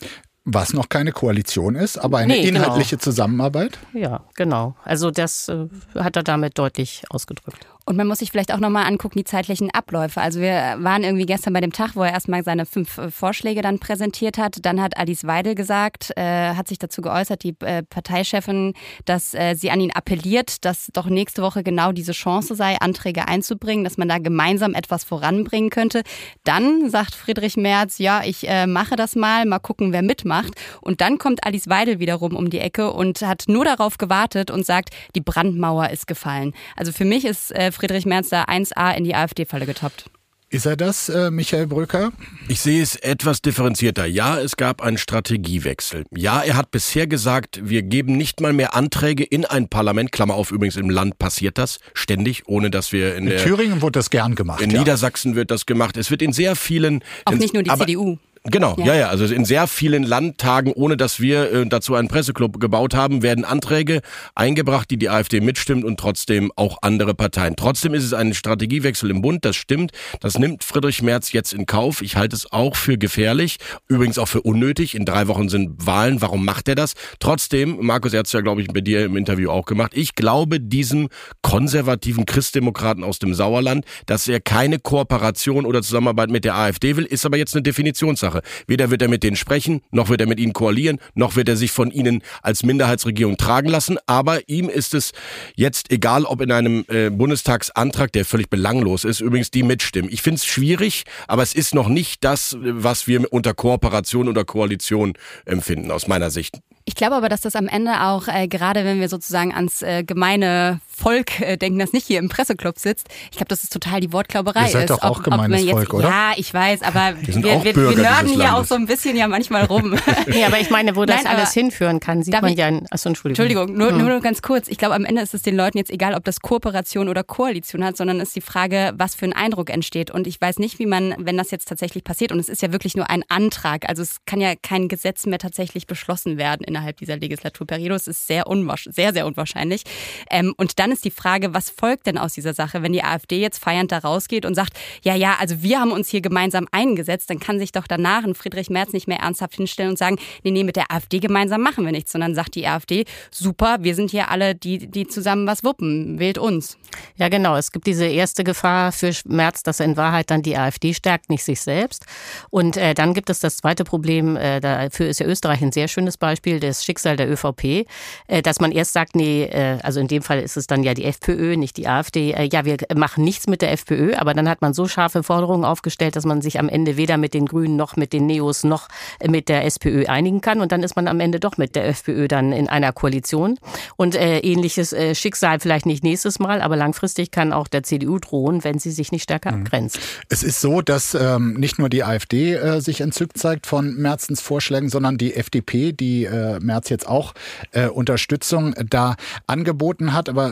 Was noch keine Koalition ist, aber eine inhaltliche Zusammenarbeit? Ja, genau. Also das hat er damit deutlich ausgedrückt. Und man muss sich vielleicht auch nochmal angucken, die zeitlichen Abläufe. Also wir waren irgendwie gestern bei dem Tag, wo er erstmal seine 5 Vorschläge dann präsentiert hat. Dann hat Alice Weidel gesagt, hat sich dazu geäußert, die Parteichefin, dass sie an ihn appelliert, dass doch nächste Woche genau diese Chance sei, Anträge einzubringen, dass man da gemeinsam etwas voranbringen könnte. Dann sagt Friedrich Merz, ja, ich mache das mal gucken, wer mitmacht. Und dann kommt Alice Weidel wiederum um die Ecke und hat nur darauf gewartet und sagt, die Brandmauer ist gefallen. Also für mich ist Friedrich Merz da 1A in die AfD-Falle getoppt. Ist er das, Michael Bröker? Ich sehe es etwas differenzierter. Ja, es gab einen Strategiewechsel. Ja, er hat bisher gesagt, wir geben nicht mal mehr Anträge in ein Parlament. Klammer auf, übrigens im Land passiert das ständig, ohne dass wir in Thüringen wird das gern gemacht. In Niedersachsen wird das gemacht. Es wird in sehr vielen... Auch nicht nur die CDU. Genau, ja. Also in sehr vielen Landtagen, ohne dass wir dazu einen Presseclub gebaut haben, werden Anträge eingebracht, die AfD mitstimmt und trotzdem auch andere Parteien. Trotzdem ist es ein Strategiewechsel im Bund, das stimmt. Das nimmt Friedrich Merz jetzt in Kauf. Ich halte es auch für gefährlich, übrigens auch für unnötig. In 3 Wochen sind Wahlen. Warum macht er das? Trotzdem, Markus, er hat es ja, glaube ich, bei dir im Interview auch gemacht. Ich glaube diesem konservativen Christdemokraten aus dem Sauerland, dass er keine Kooperation oder Zusammenarbeit mit der AfD will, ist aber jetzt eine Definitionssache. Weder wird er mit denen sprechen, noch wird er mit ihnen koalieren, noch wird er sich von ihnen als Minderheitsregierung tragen lassen. Aber ihm ist es jetzt egal, ob in einem Bundestagsantrag, der völlig belanglos ist, übrigens die mitstimmen. Ich finde es schwierig, aber es ist noch nicht das, was wir unter Kooperation oder Koalition empfinden, aus meiner Sicht. Ich glaube aber, dass das am Ende auch, gerade wenn wir sozusagen ans gemeine Volk denken, das nicht hier im Presseclub sitzt, ich glaube, dass es total die Wortklauberei ist. Ihr seid doch auch gemeines Volk, oder? Ja, ich weiß, aber wir nörden hier auch so ein bisschen ja manchmal rum. Nee, aber ich meine, wo das alles hinführen kann, sieht man ja... Entschuldigung, nur ganz kurz. Ich glaube, am Ende ist es den Leuten jetzt egal, ob das Kooperation oder Koalition hat, sondern ist die Frage, was für ein Eindruck entsteht. Und ich weiß nicht, wie man, wenn das jetzt tatsächlich passiert, und es ist ja wirklich nur ein Antrag, also es kann ja kein Gesetz mehr tatsächlich beschlossen werden innerhalb dieser Legislaturperiode. Es ist sehr, sehr unwahrscheinlich. Und dann ist die Frage, was folgt denn aus dieser Sache, wenn die AfD jetzt feiernd da rausgeht und sagt, ja, also wir haben uns hier gemeinsam eingesetzt, dann kann sich doch danach ein Friedrich Merz nicht mehr ernsthaft hinstellen und sagen, nee, mit der AfD gemeinsam machen wir nichts, sondern sagt die AfD, super, wir sind hier alle, die zusammen was wuppen, wählt uns. Ja, genau. Es gibt diese erste Gefahr für Merz, dass er in Wahrheit dann die AfD stärkt, nicht sich selbst. Und dann gibt es das zweite Problem, dafür ist ja Österreich ein sehr schönes Beispiel, das Schicksal der ÖVP, dass man erst sagt, nee, also in dem Fall ist es dann ja die FPÖ, nicht die AfD, ja, wir machen nichts mit der FPÖ, aber dann hat man so scharfe Forderungen aufgestellt, dass man sich am Ende weder mit den Grünen noch mit den Neos noch mit der SPÖ einigen kann und dann ist man am Ende doch mit der FPÖ dann in einer Koalition und ähnliches Schicksal vielleicht nicht nächstes Mal, aber langfristig kann auch der CDU drohen, wenn sie sich nicht stärker abgrenzt. Es ist so, dass nicht nur die AfD sich entzückt zeigt von Merzens Vorschlägen, sondern die FDP, die Merz jetzt auch Unterstützung da angeboten hat. Aber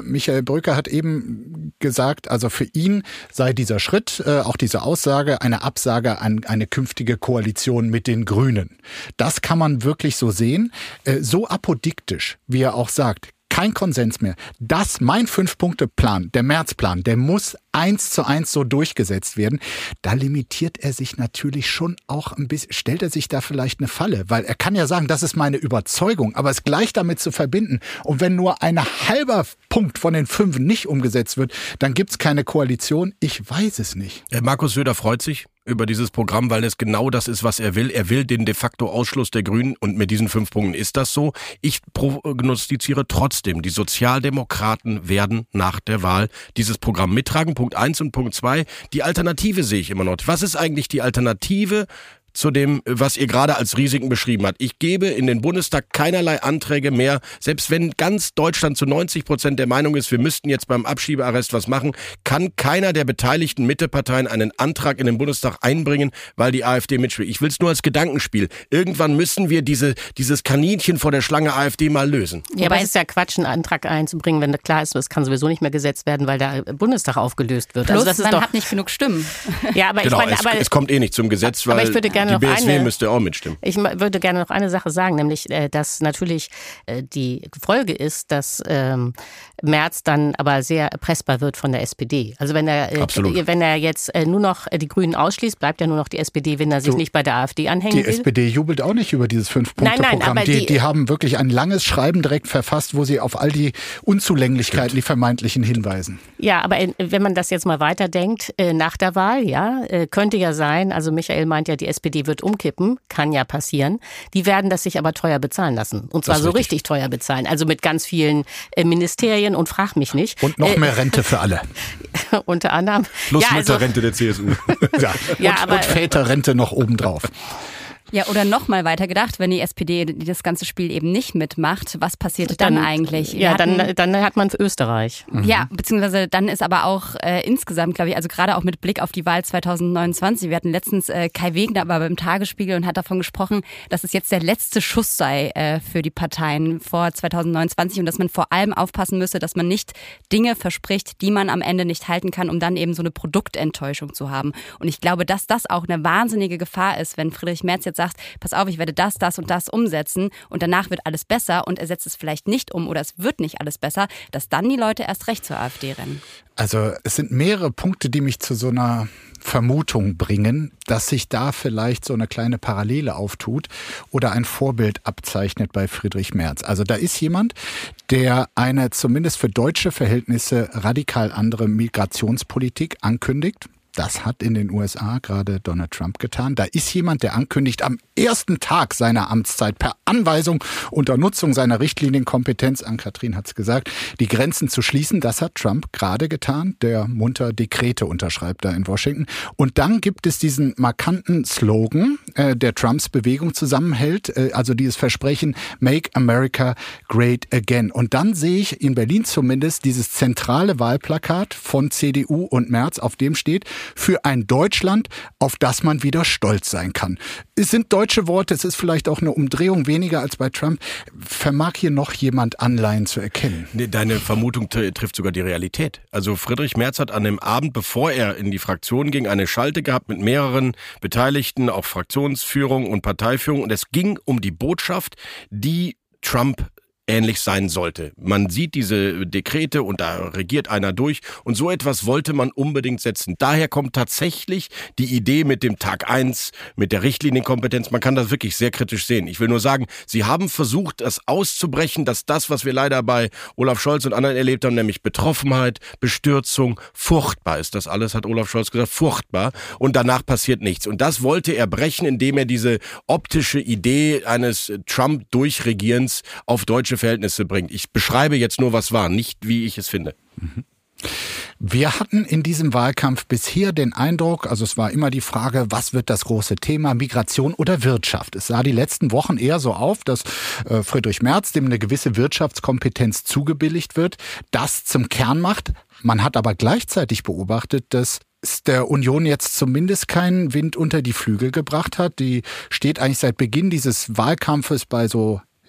Michael Brücker hat eben gesagt, also für ihn sei dieser Schritt, auch diese Aussage, eine Absage an eine künftige Koalition mit den Grünen. Das kann man wirklich so sehen. So apodiktisch, wie er auch sagt, kein Konsens mehr. Mein 5-Punkte-Plan, der Märzplan, der muss 1:1 so durchgesetzt werden. Da limitiert er sich natürlich schon auch ein bisschen, stellt er sich da vielleicht eine Falle, weil er kann ja sagen, das ist meine Überzeugung, aber es gleich damit zu verbinden. Und wenn nur ein halber Punkt von den 5 nicht umgesetzt wird, dann gibt's keine Koalition. Ich weiß es nicht. Markus Söder freut sich über dieses Programm, weil es genau das ist, was er will. Er will den de facto Ausschluss der Grünen und mit diesen 5 Punkten ist das so. Ich prognostiziere trotzdem, die Sozialdemokraten werden nach der Wahl dieses Programm mittragen. Punkt 1 und Punkt 2, die Alternative sehe ich immer noch. Was ist eigentlich die Alternative zu dem, was ihr gerade als Risiken beschrieben habt? Ich gebe in den Bundestag keinerlei Anträge mehr, selbst wenn ganz Deutschland zu 90% der Meinung ist, wir müssten jetzt beim Abschiebearrest was machen, kann keiner der beteiligten Mitteparteien einen Antrag in den Bundestag einbringen, weil die AfD mitspielt. Ich will es nur als Gedankenspiel. Irgendwann müssen wir dieses Kaninchen vor der Schlange AfD mal lösen. Ja, aber es ist ja Quatsch, einen Antrag einzubringen, wenn klar ist, es kann sowieso nicht mehr gesetzt werden, weil der Bundestag aufgelöst wird. Plus, also das ist man hat nicht genug Stimmen. Ja, aber genau, ich meine, es kommt eh nicht zum Gesetz, weil ich würde gerne die BSW müsste auch mitstimmen. Ich würde gerne noch eine Sache sagen, nämlich, dass natürlich die Folge ist, dass Merz dann aber sehr erpressbar wird von der SPD. Also wenn er jetzt nur noch die Grünen ausschließt, bleibt ja nur noch die SPD, wenn er sich nicht bei der AfD anhängen will. Die SPD jubelt auch nicht über dieses 5-Punkte-Programm. Die haben wirklich ein langes Schreiben direkt verfasst, wo sie auf all die Unzulänglichkeiten, die vermeintlichen hinweisen. Ja, aber wenn man das jetzt mal weiterdenkt, nach der Wahl, ja, könnte ja sein, also Michael meint ja, die SPD wird umkippen, kann ja passieren. Die werden das sich aber teuer bezahlen lassen. Und zwar so richtig teuer bezahlen. Also mit ganz vielen Ministerien und frag mich nicht. Und noch mehr Rente für alle. Unter anderem. Plus Mütterrente der CSU. Und Väterrente noch obendrauf. Ja, oder noch mal weiter gedacht, wenn die SPD das ganze Spiel eben nicht mitmacht, was passiert dann eigentlich? Ja, dann hat man Österreich. Ja, beziehungsweise dann ist aber auch insgesamt, glaube ich, also gerade auch mit Blick auf die Wahl 2029, wir hatten letztens Kai Wegner aber beim Tagesspiegel und hat davon gesprochen, dass es jetzt der letzte Schuss sei für die Parteien vor 2029 und dass man vor allem aufpassen müsse, dass man nicht Dinge verspricht, die man am Ende nicht halten kann, um dann eben so eine Produktenttäuschung zu haben. Und ich glaube, dass das auch eine wahnsinnige Gefahr ist, wenn Friedrich Merz jetzt sagt, pass auf, ich werde das und das umsetzen und danach wird alles besser und er setzt es vielleicht nicht um oder es wird nicht alles besser, dass dann die Leute erst recht zur AfD rennen. Also es sind mehrere Punkte, die mich zu so einer Vermutung bringen, dass sich da vielleicht so eine kleine Parallele auftut oder ein Vorbild abzeichnet bei Friedrich Merz. Also da ist jemand, der eine zumindest für deutsche Verhältnisse radikal andere Migrationspolitik ankündigt. Das hat in den USA gerade Donald Trump getan. Da ist jemand, der ankündigt, am ersten Tag seiner Amtszeit per Anweisung unter Nutzung seiner Richtlinienkompetenz, Ann-Kathrin hat es gesagt, die Grenzen zu schließen. Das hat Trump gerade getan, der munter Dekrete unterschreibt da in Washington. Und dann gibt es diesen markanten Slogan, der Trumps Bewegung zusammenhält, also dieses Versprechen, Make America Great Again. Und dann sehe ich in Berlin zumindest dieses zentrale Wahlplakat von CDU und Merz, auf dem steht, für ein Deutschland, auf das man wieder stolz sein kann. Es sind deutsche Worte, es ist vielleicht auch eine Umdrehung weniger als bei Trump. Vermag hier noch jemand Anleihen zu erkennen? Nee, deine Vermutung trifft sogar die Realität. Also Friedrich Merz hat an dem Abend, bevor er in die Fraktion ging, eine Schalte gehabt mit mehreren Beteiligten, auch Fraktionsführung und Parteiführung. Und es ging um die Botschaft, die Trump ähnlich sein sollte. Man sieht diese Dekrete und da regiert einer durch und so etwas wollte man unbedingt setzen. Daher kommt tatsächlich die Idee mit dem Tag 1, mit der Richtlinienkompetenz. Man kann das wirklich sehr kritisch sehen. Ich will nur sagen, sie haben versucht, das auszubrechen, dass das, was wir leider bei Olaf Scholz und anderen erlebt haben, nämlich Betroffenheit, Bestürzung, furchtbar ist. Das alles hat Olaf Scholz gesagt, furchtbar. Und danach passiert nichts. Und das wollte er brechen, indem er diese optische Idee eines Trump-Durchregierens auf deutsche Verhältnisse bringt. Ich beschreibe jetzt nur, was war, nicht wie ich es finde. Wir hatten in diesem Wahlkampf bisher den Eindruck, also es war immer die Frage, was wird das große Thema, Migration oder Wirtschaft? Es sah die letzten Wochen eher so auf, dass Friedrich Merz, dem eine gewisse Wirtschaftskompetenz zugebilligt wird, das zum Kern macht. Man hat aber gleichzeitig beobachtet, dass es der Union jetzt zumindest keinen Wind unter die Flügel gebracht hat. Die steht eigentlich seit Beginn dieses Wahlkampfes bei so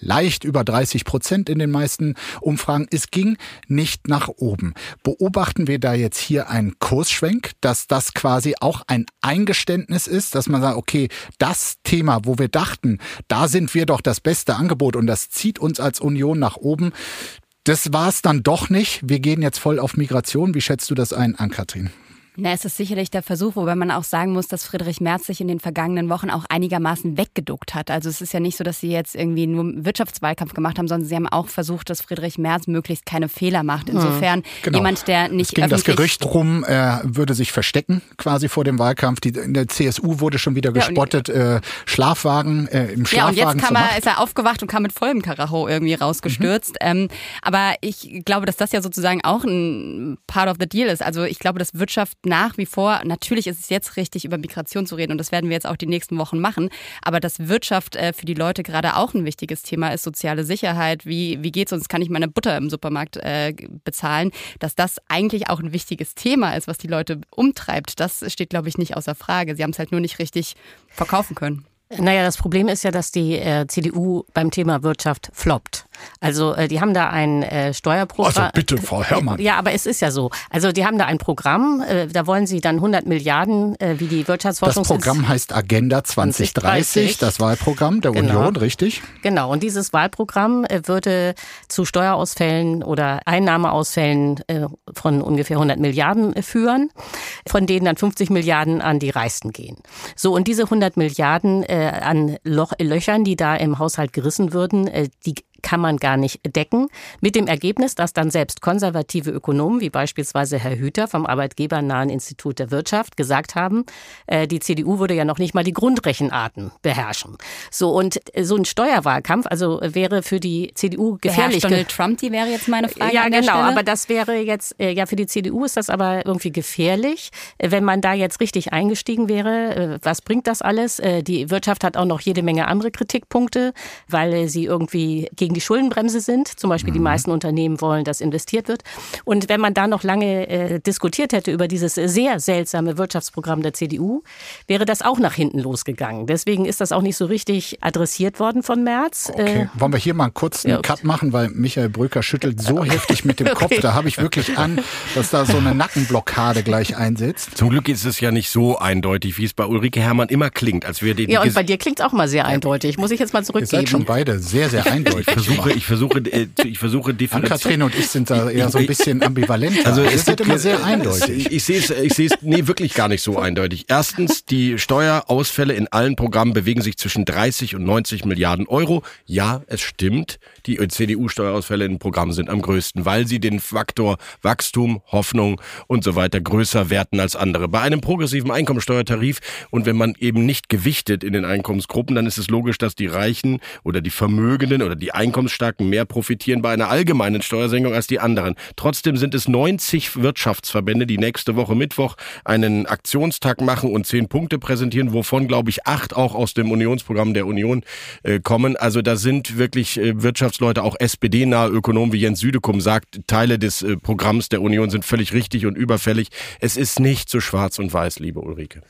leicht über 30% in den meisten Umfragen. Es ging nicht nach oben. Beobachten wir da jetzt hier einen Kursschwenk, dass das quasi auch ein Eingeständnis ist, dass man sagt, okay, das Thema, wo wir dachten, da sind wir doch das beste Angebot und das zieht uns als Union nach oben, das war es dann doch nicht. Wir gehen jetzt voll auf Migration. Wie schätzt du das ein, Ann-Kathrin? Na, es ist sicherlich der Versuch, wobei man auch sagen muss, dass Friedrich Merz sich in den vergangenen Wochen auch einigermaßen weggeduckt hat. Also es ist ja nicht so, dass sie jetzt irgendwie nur Wirtschaftswahlkampf gemacht haben, sondern sie haben auch versucht, dass Friedrich Merz möglichst keine Fehler macht. Insofern jemand, der nicht es ging öffentlich... das Gerücht rum, er würde sich verstecken quasi vor dem Wahlkampf. In der CSU wurde schon wieder gespottet, Schlafwagen, im Schlafwagen. Ja, und jetzt ist er aufgewacht und kam mit vollem Karacho irgendwie rausgestürzt. Aber ich glaube, dass das ja sozusagen auch ein Part of the deal ist. Also ich glaube, dass Wirtschaft nach wie vor, natürlich ist es jetzt richtig, über Migration zu reden und das werden wir jetzt auch die nächsten Wochen machen, aber dass Wirtschaft für die Leute gerade auch ein wichtiges Thema ist, soziale Sicherheit, wie geht's uns, kann ich meine Butter im Supermarkt bezahlen, dass das eigentlich auch ein wichtiges Thema ist, was die Leute umtreibt, das steht, glaube ich, nicht außer Frage. Sie haben es halt nur nicht richtig verkaufen können. Naja, das Problem ist ja, dass die CDU beim Thema Wirtschaft floppt. Also die haben da ein Steuerprogramm. Also bitte, Frau Herrmann. Ja, aber es ist ja so. Also die haben da ein Programm, da wollen sie dann 100 Milliarden, wie die Wirtschaftsforschung... Das Programm heißt Agenda 2030, das Wahlprogramm der Union, richtig? Genau, und dieses Wahlprogramm würde zu Steuerausfällen oder Einnahmeausfällen von ungefähr 100 Milliarden führen, von denen dann 50 Milliarden an die Reichsten gehen. So, und diese 100 Milliarden an Löchern, die da im Haushalt gerissen würden, die kann man gar nicht decken. Mit dem Ergebnis, dass dann selbst konservative Ökonomen, wie beispielsweise Herr Hüter vom Arbeitgebernahen Institut der Wirtschaft, gesagt haben, die CDU würde ja noch nicht mal die Grundrechenarten beherrschen. So, und so ein Steuerwahlkampf, also wäre für die CDU gefährlich. Donald Trump, die wäre jetzt meine Frage. Ja, an der genau, Stelle. aber das wäre jetzt, ja, für die CDU ist das aber irgendwie gefährlich, wenn man da jetzt richtig eingestiegen wäre. Was bringt das alles? Die Wirtschaft hat auch noch jede Menge andere Kritikpunkte, weil sie irgendwie gegen die Schuldenbremse sind. Zum Beispiel die meisten Unternehmen wollen, dass investiert wird. Und wenn man da noch lange diskutiert hätte über dieses sehr seltsame Wirtschaftsprogramm der CDU, wäre das auch nach hinten losgegangen. Deswegen ist das auch nicht so richtig adressiert worden von Merz. Okay. Wollen wir hier mal kurz einen Cut machen, weil Michael Brücker schüttelt so heftig mit dem Kopf. Da habe ich wirklich dass da so eine Nackenblockade gleich einsetzt. Zum Glück ist es ja nicht so eindeutig, wie es bei Ulrike Herrmann immer klingt. Als wir ja, und bei dir klingt es auch mal sehr eindeutig. Muss ich jetzt mal zurückgeben. Ihr seid schon beide sehr, sehr eindeutig. Ich versuche differenziert. Ann-Kathrin und ich sind da eher so ein bisschen ambivalent. Also es ist immer sehr eindeutig. Ich sehe es wirklich gar nicht so eindeutig. Erstens, die Steuerausfälle in allen Programmen bewegen sich zwischen 30 und 90 Milliarden Euro. Ja, es stimmt. Die CDU-Steuerausfälle in Programmen sind am größten, weil sie den Faktor Wachstum, Hoffnung und so weiter größer werten als andere. Bei einem progressiven Einkommensteuertarif und wenn man eben nicht gewichtet in den Einkommensgruppen, dann ist es logisch, dass die Reichen oder die Vermögenden oder die Einkommensstarken mehr profitieren bei einer allgemeinen Steuersenkung als die anderen. Trotzdem sind es 90 Wirtschaftsverbände, die nächste Woche Mittwoch einen Aktionstag machen und 10 Punkte präsentieren, wovon, glaube ich, 8 auch aus dem Unionsprogramm der Union kommen. Also da sind wirklich Wirtschaftsleute, auch SPD-nahe Ökonomen wie Jens Südekum sagt, Teile des Programms der Union sind völlig richtig und überfällig. Es ist nicht so schwarz und weiß, liebe Ulrike.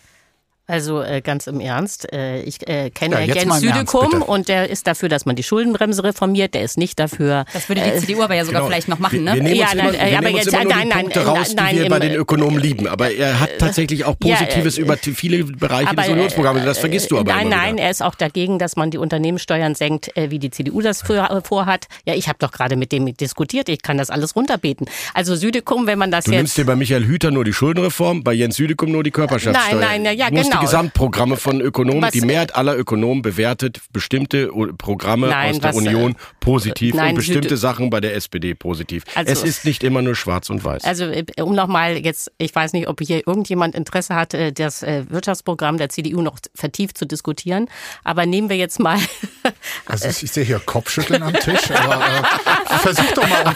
Also ganz im Ernst, ich kenne Jens Südekum und der ist dafür, dass man die Schuldenbremse reformiert, der ist nicht dafür... Das würde die CDU aber ja sogar vielleicht noch machen, ne? Wir nehmen uns immer nur die Punkte raus, die wir bei den Ökonomen lieben. Aber er hat tatsächlich auch Positives über viele Bereiche des Unionsprogramms. Das vergisst du aber Nein, er ist auch dagegen, dass man die Unternehmenssteuern senkt, wie die CDU das vorhat. Ja, ich habe doch gerade mit dem diskutiert, ich kann das alles runterbeten. Also Südekum, wenn man das Du nimmst dir bei Michael Hüter nur die Schuldenreform, bei Jens Südekum nur die Körperschaftssteuer. Nein, ja, genau. Die Gesamtprogramme von Ökonomen, die Mehrheit aller Ökonomen bewertet bestimmte Programme aus der Union positiv und bestimmte Sachen bei der SPD positiv. Also, es ist nicht immer nur schwarz und weiß. Also um nochmal jetzt, ich weiß nicht, ob hier irgendjemand Interesse hat, das Wirtschaftsprogramm der CDU noch vertieft zu diskutieren, aber nehmen wir jetzt mal... Also ich sehe hier Kopfschütteln am Tisch, aber Versuch doch mal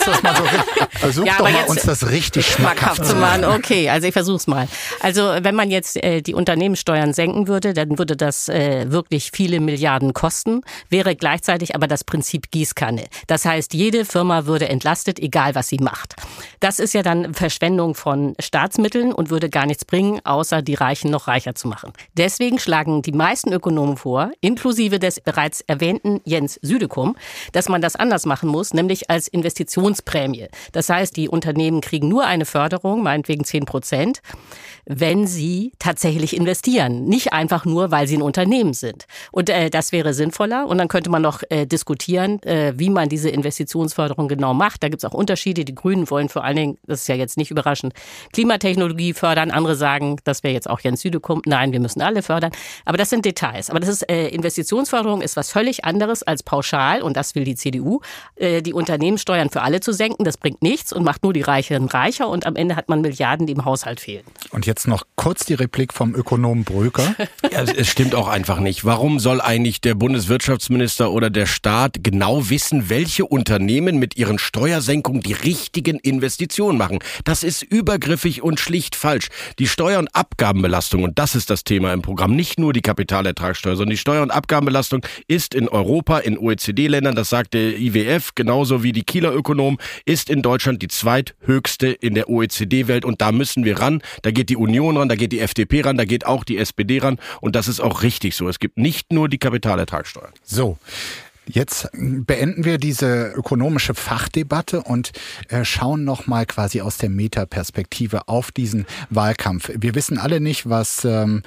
uns das richtig schmackhaft zu machen. Okay, also ich versuch's mal. Also wenn man jetzt die Unternehmenssteuern senken würde, dann würde das wirklich viele Milliarden kosten, wäre gleichzeitig aber das Prinzip Gießkanne. Das heißt, jede Firma würde entlastet, egal was sie macht. Das ist ja dann Verschwendung von Staatsmitteln und würde gar nichts bringen, außer die Reichen noch reicher zu machen. Deswegen schlagen die meisten Ökonomen vor, inklusive des bereits erwähnten Jens Südekum, dass man das anders machen muss, nämlich als Investitionsprämie. Das heißt, die Unternehmen kriegen nur eine Förderung, meinetwegen 10%, wenn sie tatsächlich investieren. Nicht einfach nur, weil sie ein Unternehmen sind. Und das wäre sinnvoller. Und dann könnte man noch diskutieren, wie man diese Investitionsförderung genau macht. Da gibt es auch Unterschiede. Die Grünen wollen vor allen Dingen, das ist ja jetzt nicht überraschend, Klimatechnologie fördern. Andere sagen, das wäre jetzt auch Jens Südekum. Nein, wir müssen alle fördern. Aber das sind Details. Aber das ist Investitionsförderung ist was völlig anderes als pauschal, und das will die CDU, die Unternehmenssteuern für alle zu senken. Das bringt nichts und macht nur die Reicheren reicher. Und am Ende hat man Milliarden, die im Haushalt fehlen. Und jetzt noch kurz die Replik vom Ökonom Bröker. Ja, es stimmt auch einfach nicht. Warum soll eigentlich der Bundeswirtschaftsminister oder der Staat genau wissen, welche Unternehmen mit ihren Steuersenkungen die richtigen Investitionen machen? Das ist übergriffig und schlicht falsch. Die Steuer- und Abgabenbelastung, und das ist das Thema im Programm, nicht nur die Kapitalertragssteuer, sondern die Steuer- und Abgabenbelastung ist in Europa, in OECD-Ländern, das sagt der IWF, genauso wie die Kieler Ökonomen, ist in Deutschland die zweithöchste in der OECD-Welt, und da müssen wir ran. Da geht die Union ran, da geht die FDP ran, da geht auch die SPD ran, und das ist auch richtig so. Es gibt nicht nur die Kapitalertragssteuer. So. Jetzt beenden wir diese ökonomische Fachdebatte und schauen nochmal quasi aus der Metaperspektive auf diesen Wahlkampf. Wir wissen alle nicht, was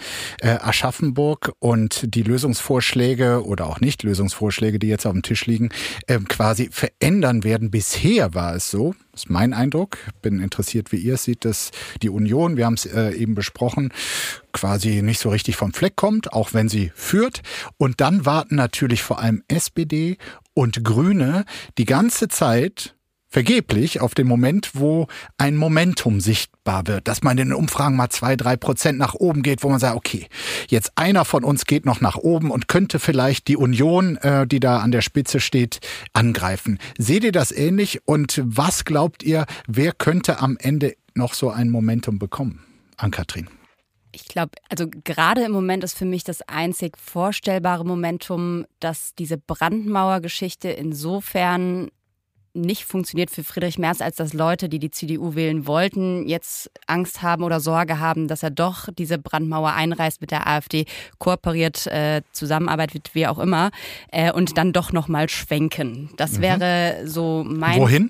Aschaffenburg und die Lösungsvorschläge oder auch Nicht-Lösungsvorschläge, die jetzt auf dem Tisch liegen, quasi verändern werden. Bisher war es so, das ist mein Eindruck, bin interessiert, wie ihr es seht, dass die Union, wir haben es eben besprochen, quasi nicht so richtig vom Fleck kommt, auch wenn sie führt. Und dann warten natürlich vor allem SPD und Grüne die ganze Zeit vergeblich auf den Moment, wo ein Momentum sichtbar wird, dass man in den Umfragen mal 2-3% nach oben geht, wo man sagt, okay, jetzt einer von uns geht noch nach oben und könnte vielleicht die Union, die da an der Spitze steht, angreifen. Seht ihr das ähnlich? Und was glaubt ihr, wer könnte am Ende noch so ein Momentum bekommen? Ann-Kathrin. Ich glaube, also gerade im Moment ist für mich das einzig vorstellbare Momentum, dass diese Brandmauer-Geschichte insofern nicht funktioniert für Friedrich Merz, als dass Leute, die die CDU wählen wollten, jetzt Angst haben oder Sorge haben, dass er doch diese Brandmauer einreißt, mit der AfD kooperiert, zusammenarbeitet, wie auch immer, und dann doch nochmal schwenken. Das wäre so mein... Wohin?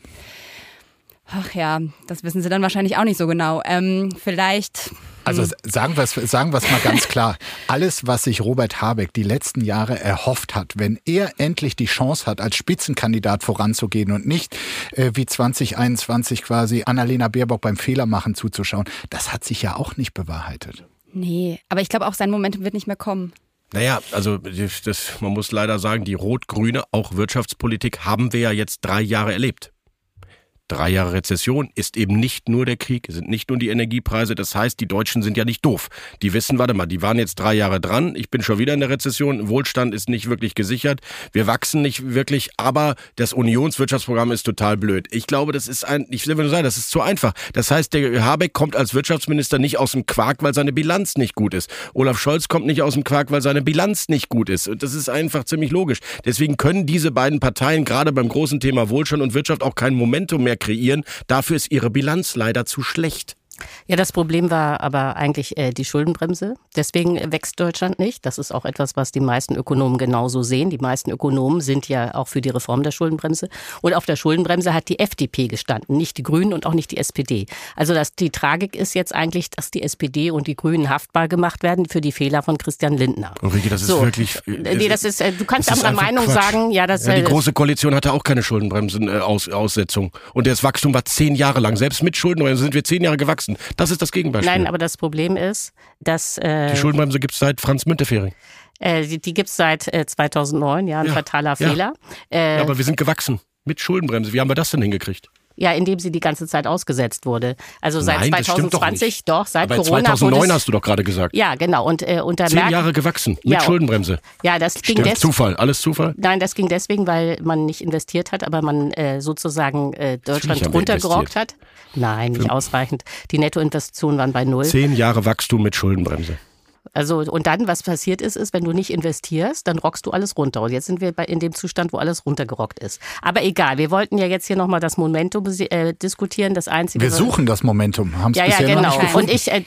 Ach ja, das wissen Sie dann wahrscheinlich auch nicht so genau. Vielleicht... Also sagen wir es mal ganz klar. Alles, was sich Robert Habeck die letzten Jahre erhofft hat, wenn er endlich die Chance hat, als Spitzenkandidat voranzugehen und nicht wie 2021 quasi Annalena Baerbock beim Fehlermachen zuzuschauen, das hat sich ja auch nicht bewahrheitet. Nee, aber ich glaube auch, sein Momentum wird nicht mehr kommen. Naja, also man muss leider sagen, die rot-grüne, auch Wirtschaftspolitik, haben wir ja jetzt 3 Jahre erlebt. 3 Jahre Rezession ist eben nicht nur der Krieg, sind nicht nur die Energiepreise. Das heißt, die Deutschen sind ja nicht doof. Die wissen, warte mal, die waren jetzt 3 Jahre dran. Ich bin schon wieder in der Rezession. Wohlstand ist nicht wirklich gesichert. Wir wachsen nicht wirklich. Aber das Unionswirtschaftsprogramm ist total blöd. Ich glaube, das ist ich will nur sagen, das ist zu einfach. Das heißt, der Habeck kommt als Wirtschaftsminister nicht aus dem Quark, weil seine Bilanz nicht gut ist. Olaf Scholz kommt nicht aus dem Quark, weil seine Bilanz nicht gut ist. Und das ist einfach ziemlich logisch. Deswegen können diese beiden Parteien gerade beim großen Thema Wohlstand und Wirtschaft auch kein Momentum mehr kreieren. Dafür ist ihre Bilanz leider zu schlecht. Ja, das Problem war aber eigentlich die Schuldenbremse. Deswegen wächst Deutschland nicht. Das ist auch etwas, was die meisten Ökonomen genauso sehen. Die meisten Ökonomen sind ja auch für die Reform der Schuldenbremse. Und auf der Schuldenbremse hat die FDP gestanden, nicht die Grünen und auch nicht die SPD. Also die Tragik ist jetzt eigentlich, dass die SPD und die Grünen haftbar gemacht werden für die Fehler von Christian Lindner. Ulrike, das ist wirklich... Nee, du kannst anderer Meinung sagen. Ja, die Große Koalition hatte auch keine Schuldenbremsen-Aussetzung. Und das Wachstum war 10 Jahre lang. Selbst mit Schuldenbremse sind wir 10 Jahre gewachsen. Das ist das Gegenbeispiel. Nein, aber das Problem ist, dass... die Schuldenbremse gibt es seit Franz Müntefering. Die gibt es seit 2009, ja, ein fataler Fehler. Ja, aber wir sind gewachsen mit Schuldenbremse. Wie haben wir das denn hingekriegt? Ja, indem sie die ganze Zeit ausgesetzt wurde. Also seit Nein, 2020, doch, seit Aber Corona. 2009 hast du doch gerade gesagt. Ja, genau. Und unter 10 Jahre gewachsen mit Ja, Schuldenbremse. Ja, das ging Stimmt, Zufall, alles Zufall? Nein, das ging deswegen, weil man nicht investiert hat, aber man sozusagen Deutschland haben wir runtergerockt hat. Nein, nicht ausreichend. Die Nettoinvestitionen waren bei 0. 10 Jahre Wachstum mit Schuldenbremse. Also, und dann, was passiert ist, wenn du nicht investierst, dann rockst du alles runter. Und jetzt sind wir in dem Zustand, wo alles runtergerockt ist. Aber egal, wir wollten ja jetzt hier nochmal das Momentum diskutieren. Das Einzige. Wir suchen das Momentum, haben es bisher noch nicht gefunden.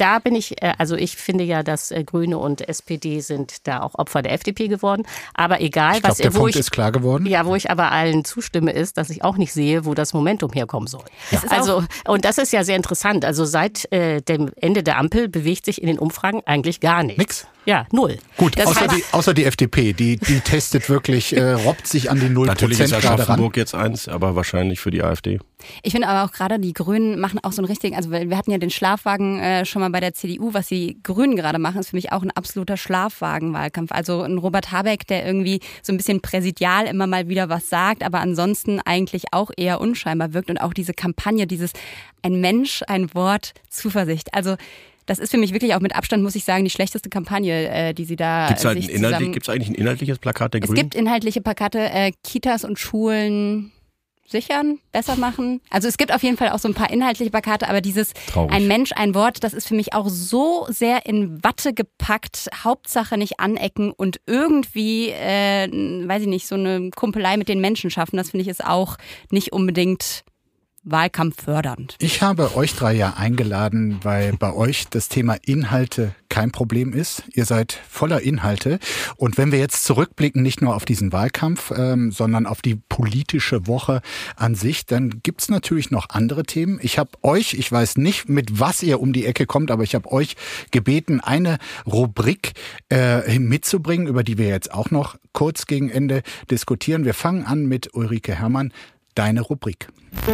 Und ich finde ja, dass Grüne und SPD sind da auch Opfer der FDP geworden. Aber egal, der Punkt ist klar geworden. Ja, wo ich aber allen zustimme, ist, dass ich auch nicht sehe, wo das Momentum herkommen soll. Ja. Und das ist ja sehr interessant. Also seit dem Ende der Ampel bewegt sich in den Umfragen eigentlich gar nichts. Nix? Ja, 0. Gut, außer die FDP, die testet wirklich, robbt sich an die 0% Natürlich ist Aschaffenburg jetzt 1, aber wahrscheinlich für die AfD. Ich finde aber auch gerade die Grünen machen auch so einen richtigen, also wir hatten ja den Schlafwagen schon mal bei der CDU, was die Grünen gerade machen, ist für mich auch ein absoluter Schlafwagenwahlkampf. Also ein Robert Habeck, der irgendwie so ein bisschen präsidial immer mal wieder was sagt, aber ansonsten eigentlich auch eher unscheinbar wirkt und auch diese Kampagne, dieses ein Mensch, ein Wort, Zuversicht. Also das ist für mich wirklich auch mit Abstand, muss ich sagen, die schlechteste Kampagne, die sie da Gibt's eigentlich ein inhaltliches Plakat der Grünen? Es gibt inhaltliche Plakate, Kitas und Schulen sichern, besser machen. Also es gibt auf jeden Fall auch so ein paar inhaltliche Plakate, aber dieses Traurig. Ein Mensch, ein Wort, das ist für mich auch so sehr in Watte gepackt, Hauptsache nicht anecken und irgendwie, weiß ich nicht, so eine Kumpelei mit den Menschen schaffen. Das finde ich ist auch nicht unbedingt wahlkampffördernd. Ich habe euch 3 ja eingeladen, weil bei euch das Thema Inhalte kein Problem ist. Ihr seid voller Inhalte. Und wenn wir jetzt zurückblicken, nicht nur auf diesen Wahlkampf, sondern auf die politische Woche an sich, dann gibt's natürlich noch andere Themen. Ich habe euch, ich weiß nicht, mit was ihr um die Ecke kommt, aber ich habe euch gebeten, eine Rubrik mitzubringen, über die wir jetzt auch noch kurz gegen Ende diskutieren. Wir fangen an mit Ulrike Herrmann. Deine Rubrik.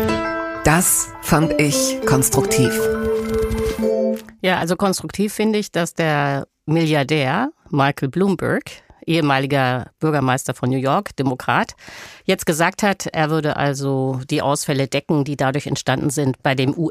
Das fand ich konstruktiv. Ja, also konstruktiv finde ich, dass der Milliardär Michael Bloomberg, ehemaliger Bürgermeister von New York, Demokrat, jetzt gesagt hat, er würde also die Ausfälle decken, die dadurch entstanden sind bei dem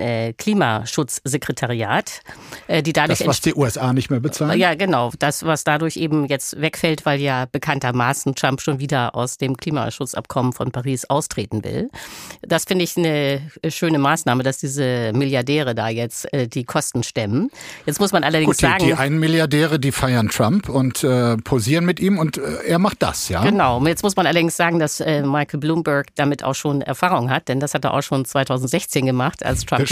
UN-Klimaschutzsekretariat. Das, was die USA nicht mehr bezahlen? Ja, genau. Das, was dadurch eben jetzt wegfällt, weil ja bekanntermaßen Trump schon wieder aus dem Klimaschutzabkommen von Paris austreten will. Das finde ich eine schöne Maßnahme, dass diese Milliardäre da jetzt die Kosten stemmen. Jetzt muss man allerdings sagen... Die einen Milliardäre, die feiern Trump und posieren mit ihm und er macht das, ja? Genau. Jetzt muss man allerdings sagen, dass Michael Bloomberg damit auch schon Erfahrung hat, denn das hat er auch schon 2016 gemacht, als Trump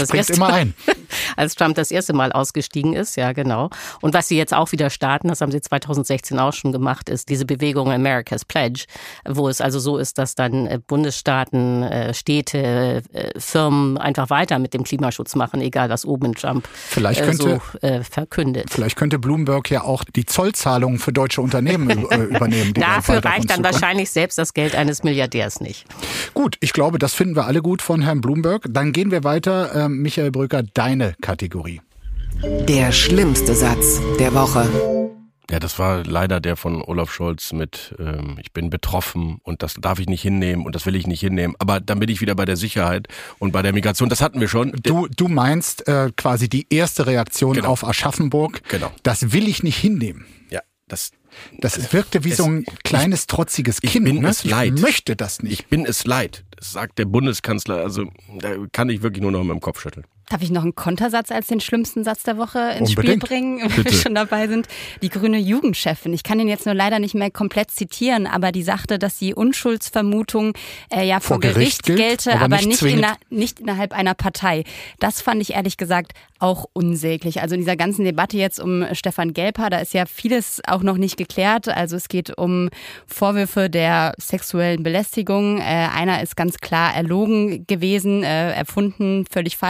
als Trump das erste Mal ausgestiegen ist, ja genau. Und was sie jetzt auch wieder starten, das haben sie 2016 auch schon gemacht, ist diese Bewegung America's Pledge, wo es also so ist, dass dann Bundesstaaten, Städte, Firmen einfach weiter mit dem Klimaschutz machen, egal was oben Trump verkündet. Vielleicht könnte Bloomberg ja auch die Zollzahlungen für deutsche Unternehmen übernehmen. Dafür reicht dann wahrscheinlich selbst das Geld eines Milliardärs nicht. Gut, ich glaube, das finden wir alle gut von Herrn Bloomberg. Dann gehen wir weiter. Michael Brücker, deine Kategorie. Der schlimmste Satz der Woche. Ja, das war leider der von Olaf Scholz mit ich bin betroffen und das darf ich nicht hinnehmen und das will ich nicht hinnehmen. Aber dann bin ich wieder bei der Sicherheit und bei der Migration. Das hatten wir schon. Du meinst quasi die erste Reaktion auf Aschaffenburg. Genau. Das will ich nicht hinnehmen. Ja, das wirkte wie so ein kleines, trotziges Kind. Ich bin es leid. Ich möchte das nicht. Ich bin es leid. Das sagt der Bundeskanzler. Also da kann ich wirklich nur noch mit dem Kopf schütteln. Darf ich noch einen Kontersatz als den schlimmsten Satz der Woche ins Unbedingt. Spiel bringen, wenn wir schon dabei sind? Die grüne Jugendchefin, ich kann ihn jetzt nur leider nicht mehr komplett zitieren, aber die sagte, dass die Unschuldsvermutung vor Gericht gelte, aber nicht innerhalb einer Partei. Das fand ich ehrlich gesagt auch unsäglich. Also in dieser ganzen Debatte jetzt um Stefan Gelper, da ist ja vieles auch noch nicht geklärt. Also es geht um Vorwürfe der sexuellen Belästigung. Einer ist ganz klar erlogen gewesen, erfunden, völlig falsch.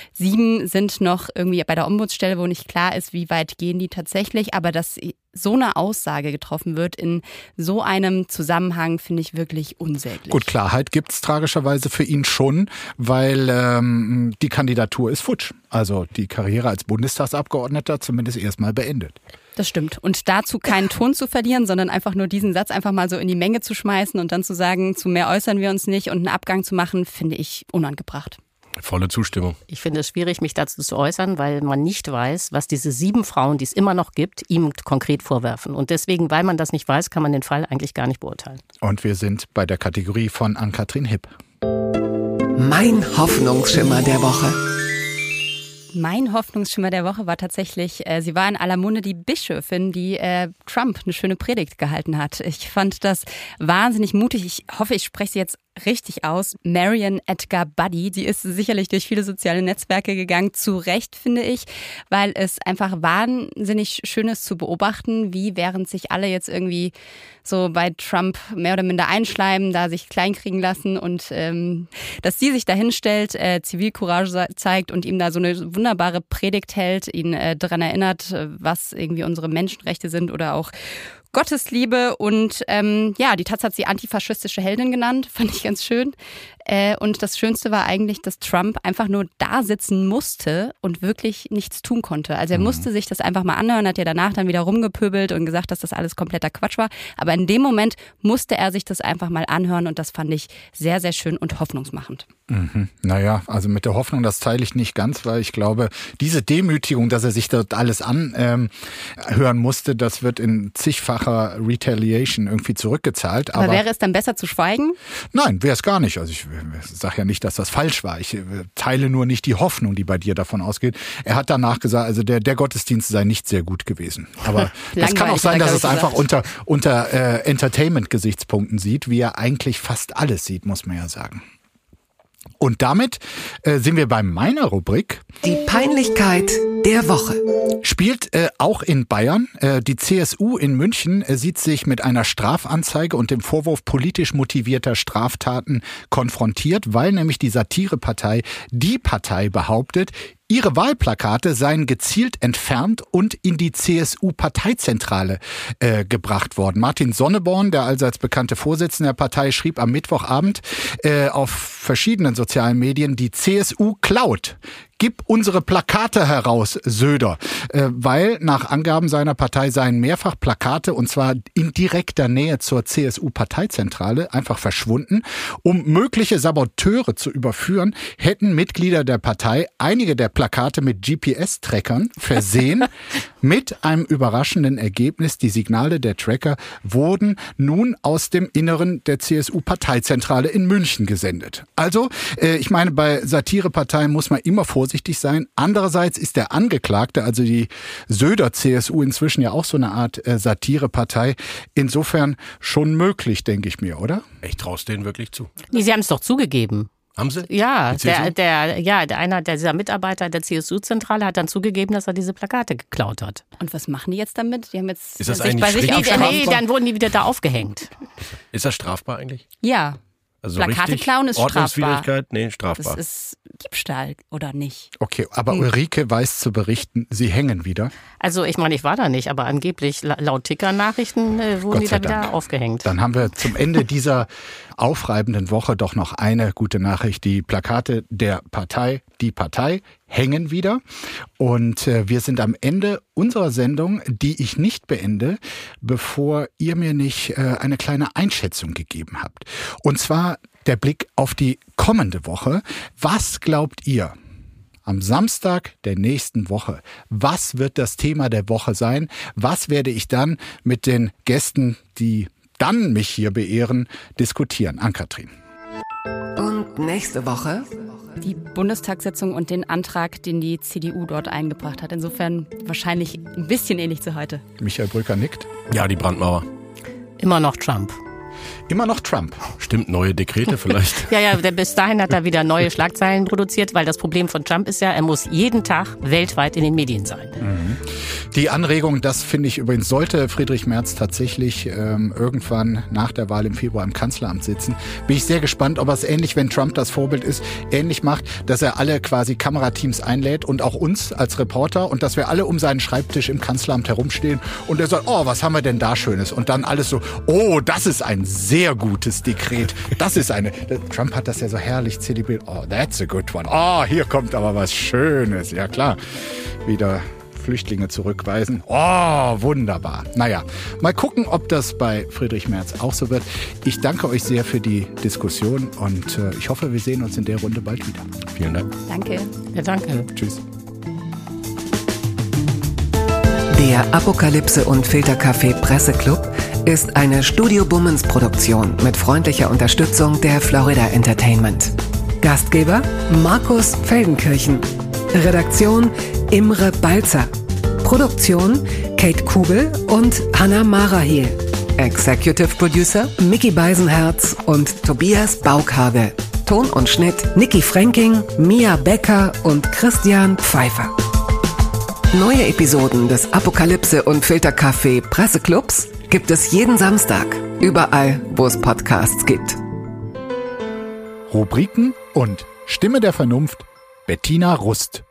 7 sind noch irgendwie bei der Ombudsstelle, wo nicht klar ist, wie weit gehen die tatsächlich. Aber dass so eine Aussage getroffen wird in so einem Zusammenhang, finde ich wirklich unsäglich. Gut, Klarheit gibt es tragischerweise für ihn schon, weil die Kandidatur ist futsch. Also die Karriere als Bundestagsabgeordneter zumindest erstmal beendet. Das stimmt. Und dazu keinen Ton zu verlieren, sondern einfach nur diesen Satz einfach mal so in die Menge zu schmeißen und dann zu sagen, zu mehr äußern wir uns nicht und einen Abgang zu machen, finde ich unangebracht. Volle Zustimmung. Ich finde es schwierig, mich dazu zu äußern, weil man nicht weiß, was diese 7 Frauen, die es immer noch gibt, ihm konkret vorwerfen. Und deswegen, weil man das nicht weiß, kann man den Fall eigentlich gar nicht beurteilen. Und wir sind bei der Kategorie von Ann-Kathrin Hipp. Mein Hoffnungsschimmer der Woche. Mein Hoffnungsschimmer der Woche war tatsächlich, sie war in aller Munde die Bischöfin, die Trump eine schöne Predigt gehalten hat. Ich fand das wahnsinnig mutig. Ich hoffe, ich spreche sie jetzt richtig aus. Marian Edgar Buddy, die ist sicherlich durch viele soziale Netzwerke gegangen. Zu Recht, finde ich, weil es einfach wahnsinnig schön ist zu beobachten, wie während sich alle jetzt irgendwie so bei Trump mehr oder minder einschleimen, da sich kleinkriegen lassen und dass sie sich da hinstellt, Zivilcourage zeigt und ihm da so eine wunderbare Predigt hält, ihn daran erinnert, was irgendwie unsere Menschenrechte sind oder auch Gottesliebe und die Taz hat sie antifaschistische Heldin genannt, fand ich ganz schön. Und das Schönste war eigentlich, dass Trump einfach nur da sitzen musste und wirklich nichts tun konnte. Also er musste sich das einfach mal anhören, hat ja danach dann wieder rumgepöbelt und gesagt, dass das alles kompletter Quatsch war. Aber in dem Moment musste er sich das einfach mal anhören und das fand ich sehr, sehr schön und hoffnungsmachend. Mhm. Naja, also mit der Hoffnung, das teile ich nicht ganz, weil ich glaube, diese Demütigung, dass er sich dort alles anhören musste, das wird in zigfacher Retaliation irgendwie zurückgezahlt. Aber wäre es dann besser zu schweigen? Nein, wäre es gar nicht. Also ich sage ja nicht, dass das falsch war. Ich teile nur nicht die Hoffnung, die bei dir davon ausgeht. Er hat danach gesagt, also der Gottesdienst sei nicht sehr gut gewesen. Aber es kann auch sein, dass es einfach unter Entertainment-Gesichtspunkten sieht, wie er eigentlich fast alles sieht, muss man ja sagen. Und damit sind wir bei meiner Rubrik. Die Peinlichkeit der Woche. Spielt auch in Bayern. Die CSU in München sieht sich mit einer Strafanzeige und dem Vorwurf politisch motivierter Straftaten konfrontiert, weil nämlich die Satirepartei Die Partei behauptet, ihre Wahlplakate seien gezielt entfernt und in die CSU-Parteizentrale gebracht worden. Martin Sonneborn, der allseits bekannte Vorsitzende der Partei, schrieb am Mittwochabend auf verschiedenen sozialen Medien, die CSU klaut. Gib unsere Plakate heraus, Söder. Weil nach Angaben seiner Partei seien mehrfach Plakate, und zwar in direkter Nähe zur CSU-Parteizentrale, einfach verschwunden. Um mögliche Saboteure zu überführen, hätten Mitglieder der Partei einige der Plakate mit GPS-Trackern versehen. Mit einem überraschenden Ergebnis. Die Signale der Tracker wurden nun aus dem Inneren der CSU-Parteizentrale in München gesendet. Also, ich meine, bei Satireparteien muss man immer vorsichtig sein. Andererseits ist der Angeklagte, also die Söder-CSU, inzwischen ja auch so eine Art Satirepartei. Insofern schon möglich, denke ich mir, oder? Ich traue es denen wirklich zu. Nee, sie haben es doch zugegeben. Haben sie? Ja, einer dieser Mitarbeiter der CSU-Zentrale hat dann zugegeben, dass er diese Plakate geklaut hat. Und was machen die jetzt damit? Die haben jetzt ist das sich eigentlich bei sich strafbar? Nee, dann wurden die wieder da aufgehängt. Ist das strafbar eigentlich? Ja. Also Plakate klauen ist strafbar. Ordnungswidrigkeit? Nee, strafbar. Das ist Diebstahl, oder nicht? Okay, aber Ulrike weiß zu berichten, sie hängen wieder. Also ich meine, ich war da nicht, aber angeblich laut Ticker-Nachrichten wurden die da wieder aufgehängt. Dann haben wir zum Ende dieser aufreibenden Woche doch noch eine gute Nachricht. Die Plakate der Partei, Die Partei, hängen wieder. Und wir sind am Ende unserer Sendung, die ich nicht beende, bevor ihr mir nicht eine kleine Einschätzung gegeben habt. Und zwar der Blick auf die kommende Woche. Was glaubt ihr? Am Samstag der nächsten Woche. Was wird das Thema der Woche sein? Was werde ich dann mit den Gästen, die dann mich hier beehren, diskutieren? Ann-Kathrin. Und nächste Woche? Die Bundestagssitzung und den Antrag, den die CDU dort eingebracht hat. Insofern wahrscheinlich ein bisschen ähnlich zu heute. Michael Brücker nickt. Ja, die Brandmauer. Immer noch Trump. Immer noch Trump. Stimmt, neue Dekrete vielleicht. Ja, bis dahin hat er wieder neue Schlagzeilen produziert, weil das Problem von Trump ist ja, er muss jeden Tag weltweit in den Medien sein. Die Anregung, das finde ich übrigens, sollte Friedrich Merz tatsächlich irgendwann nach der Wahl im Februar im Kanzleramt sitzen, bin ich sehr gespannt, ob er es ähnlich, wenn Trump das Vorbild ist, ähnlich macht, dass er alle quasi Kamerateams einlädt und auch uns als Reporter und dass wir alle um seinen Schreibtisch im Kanzleramt herumstehen und er sagt, oh, was haben wir denn da Schönes? Und dann alles so, oh, das ist ein sehr gutes Dekret. Trump hat das ja so herrlich zelebriert. Oh, that's a good one. Oh, hier kommt aber was Schönes. Ja klar, wieder Flüchtlinge zurückweisen. Oh, wunderbar. Naja, mal gucken, ob das bei Friedrich Merz auch so wird. Ich danke euch sehr für die Diskussion und ich hoffe, wir sehen uns in der Runde bald wieder. Vielen Dank. Danke. Ja, danke. Tschüss. Der Apokalypse und Filterkaffee Presseclub ist eine Studio Bummens Produktion mit freundlicher Unterstützung der Florida Entertainment. Gastgeber Markus Feldenkirchen. Redaktion Imre Balzer. Produktion Kate Kugel und Hannah Marahiel. Executive Producer Micky Beisenherz und Tobias Baukhage. Ton und Schnitt Niki Fränking, Mia Becker und Christian Pfeiffer. Neue Episoden des Apokalypse und Filterkaffee Presseclubs gibt es jeden Samstag, überall, wo es Podcasts gibt. Rubriken und Stimme der Vernunft Bettina Rust.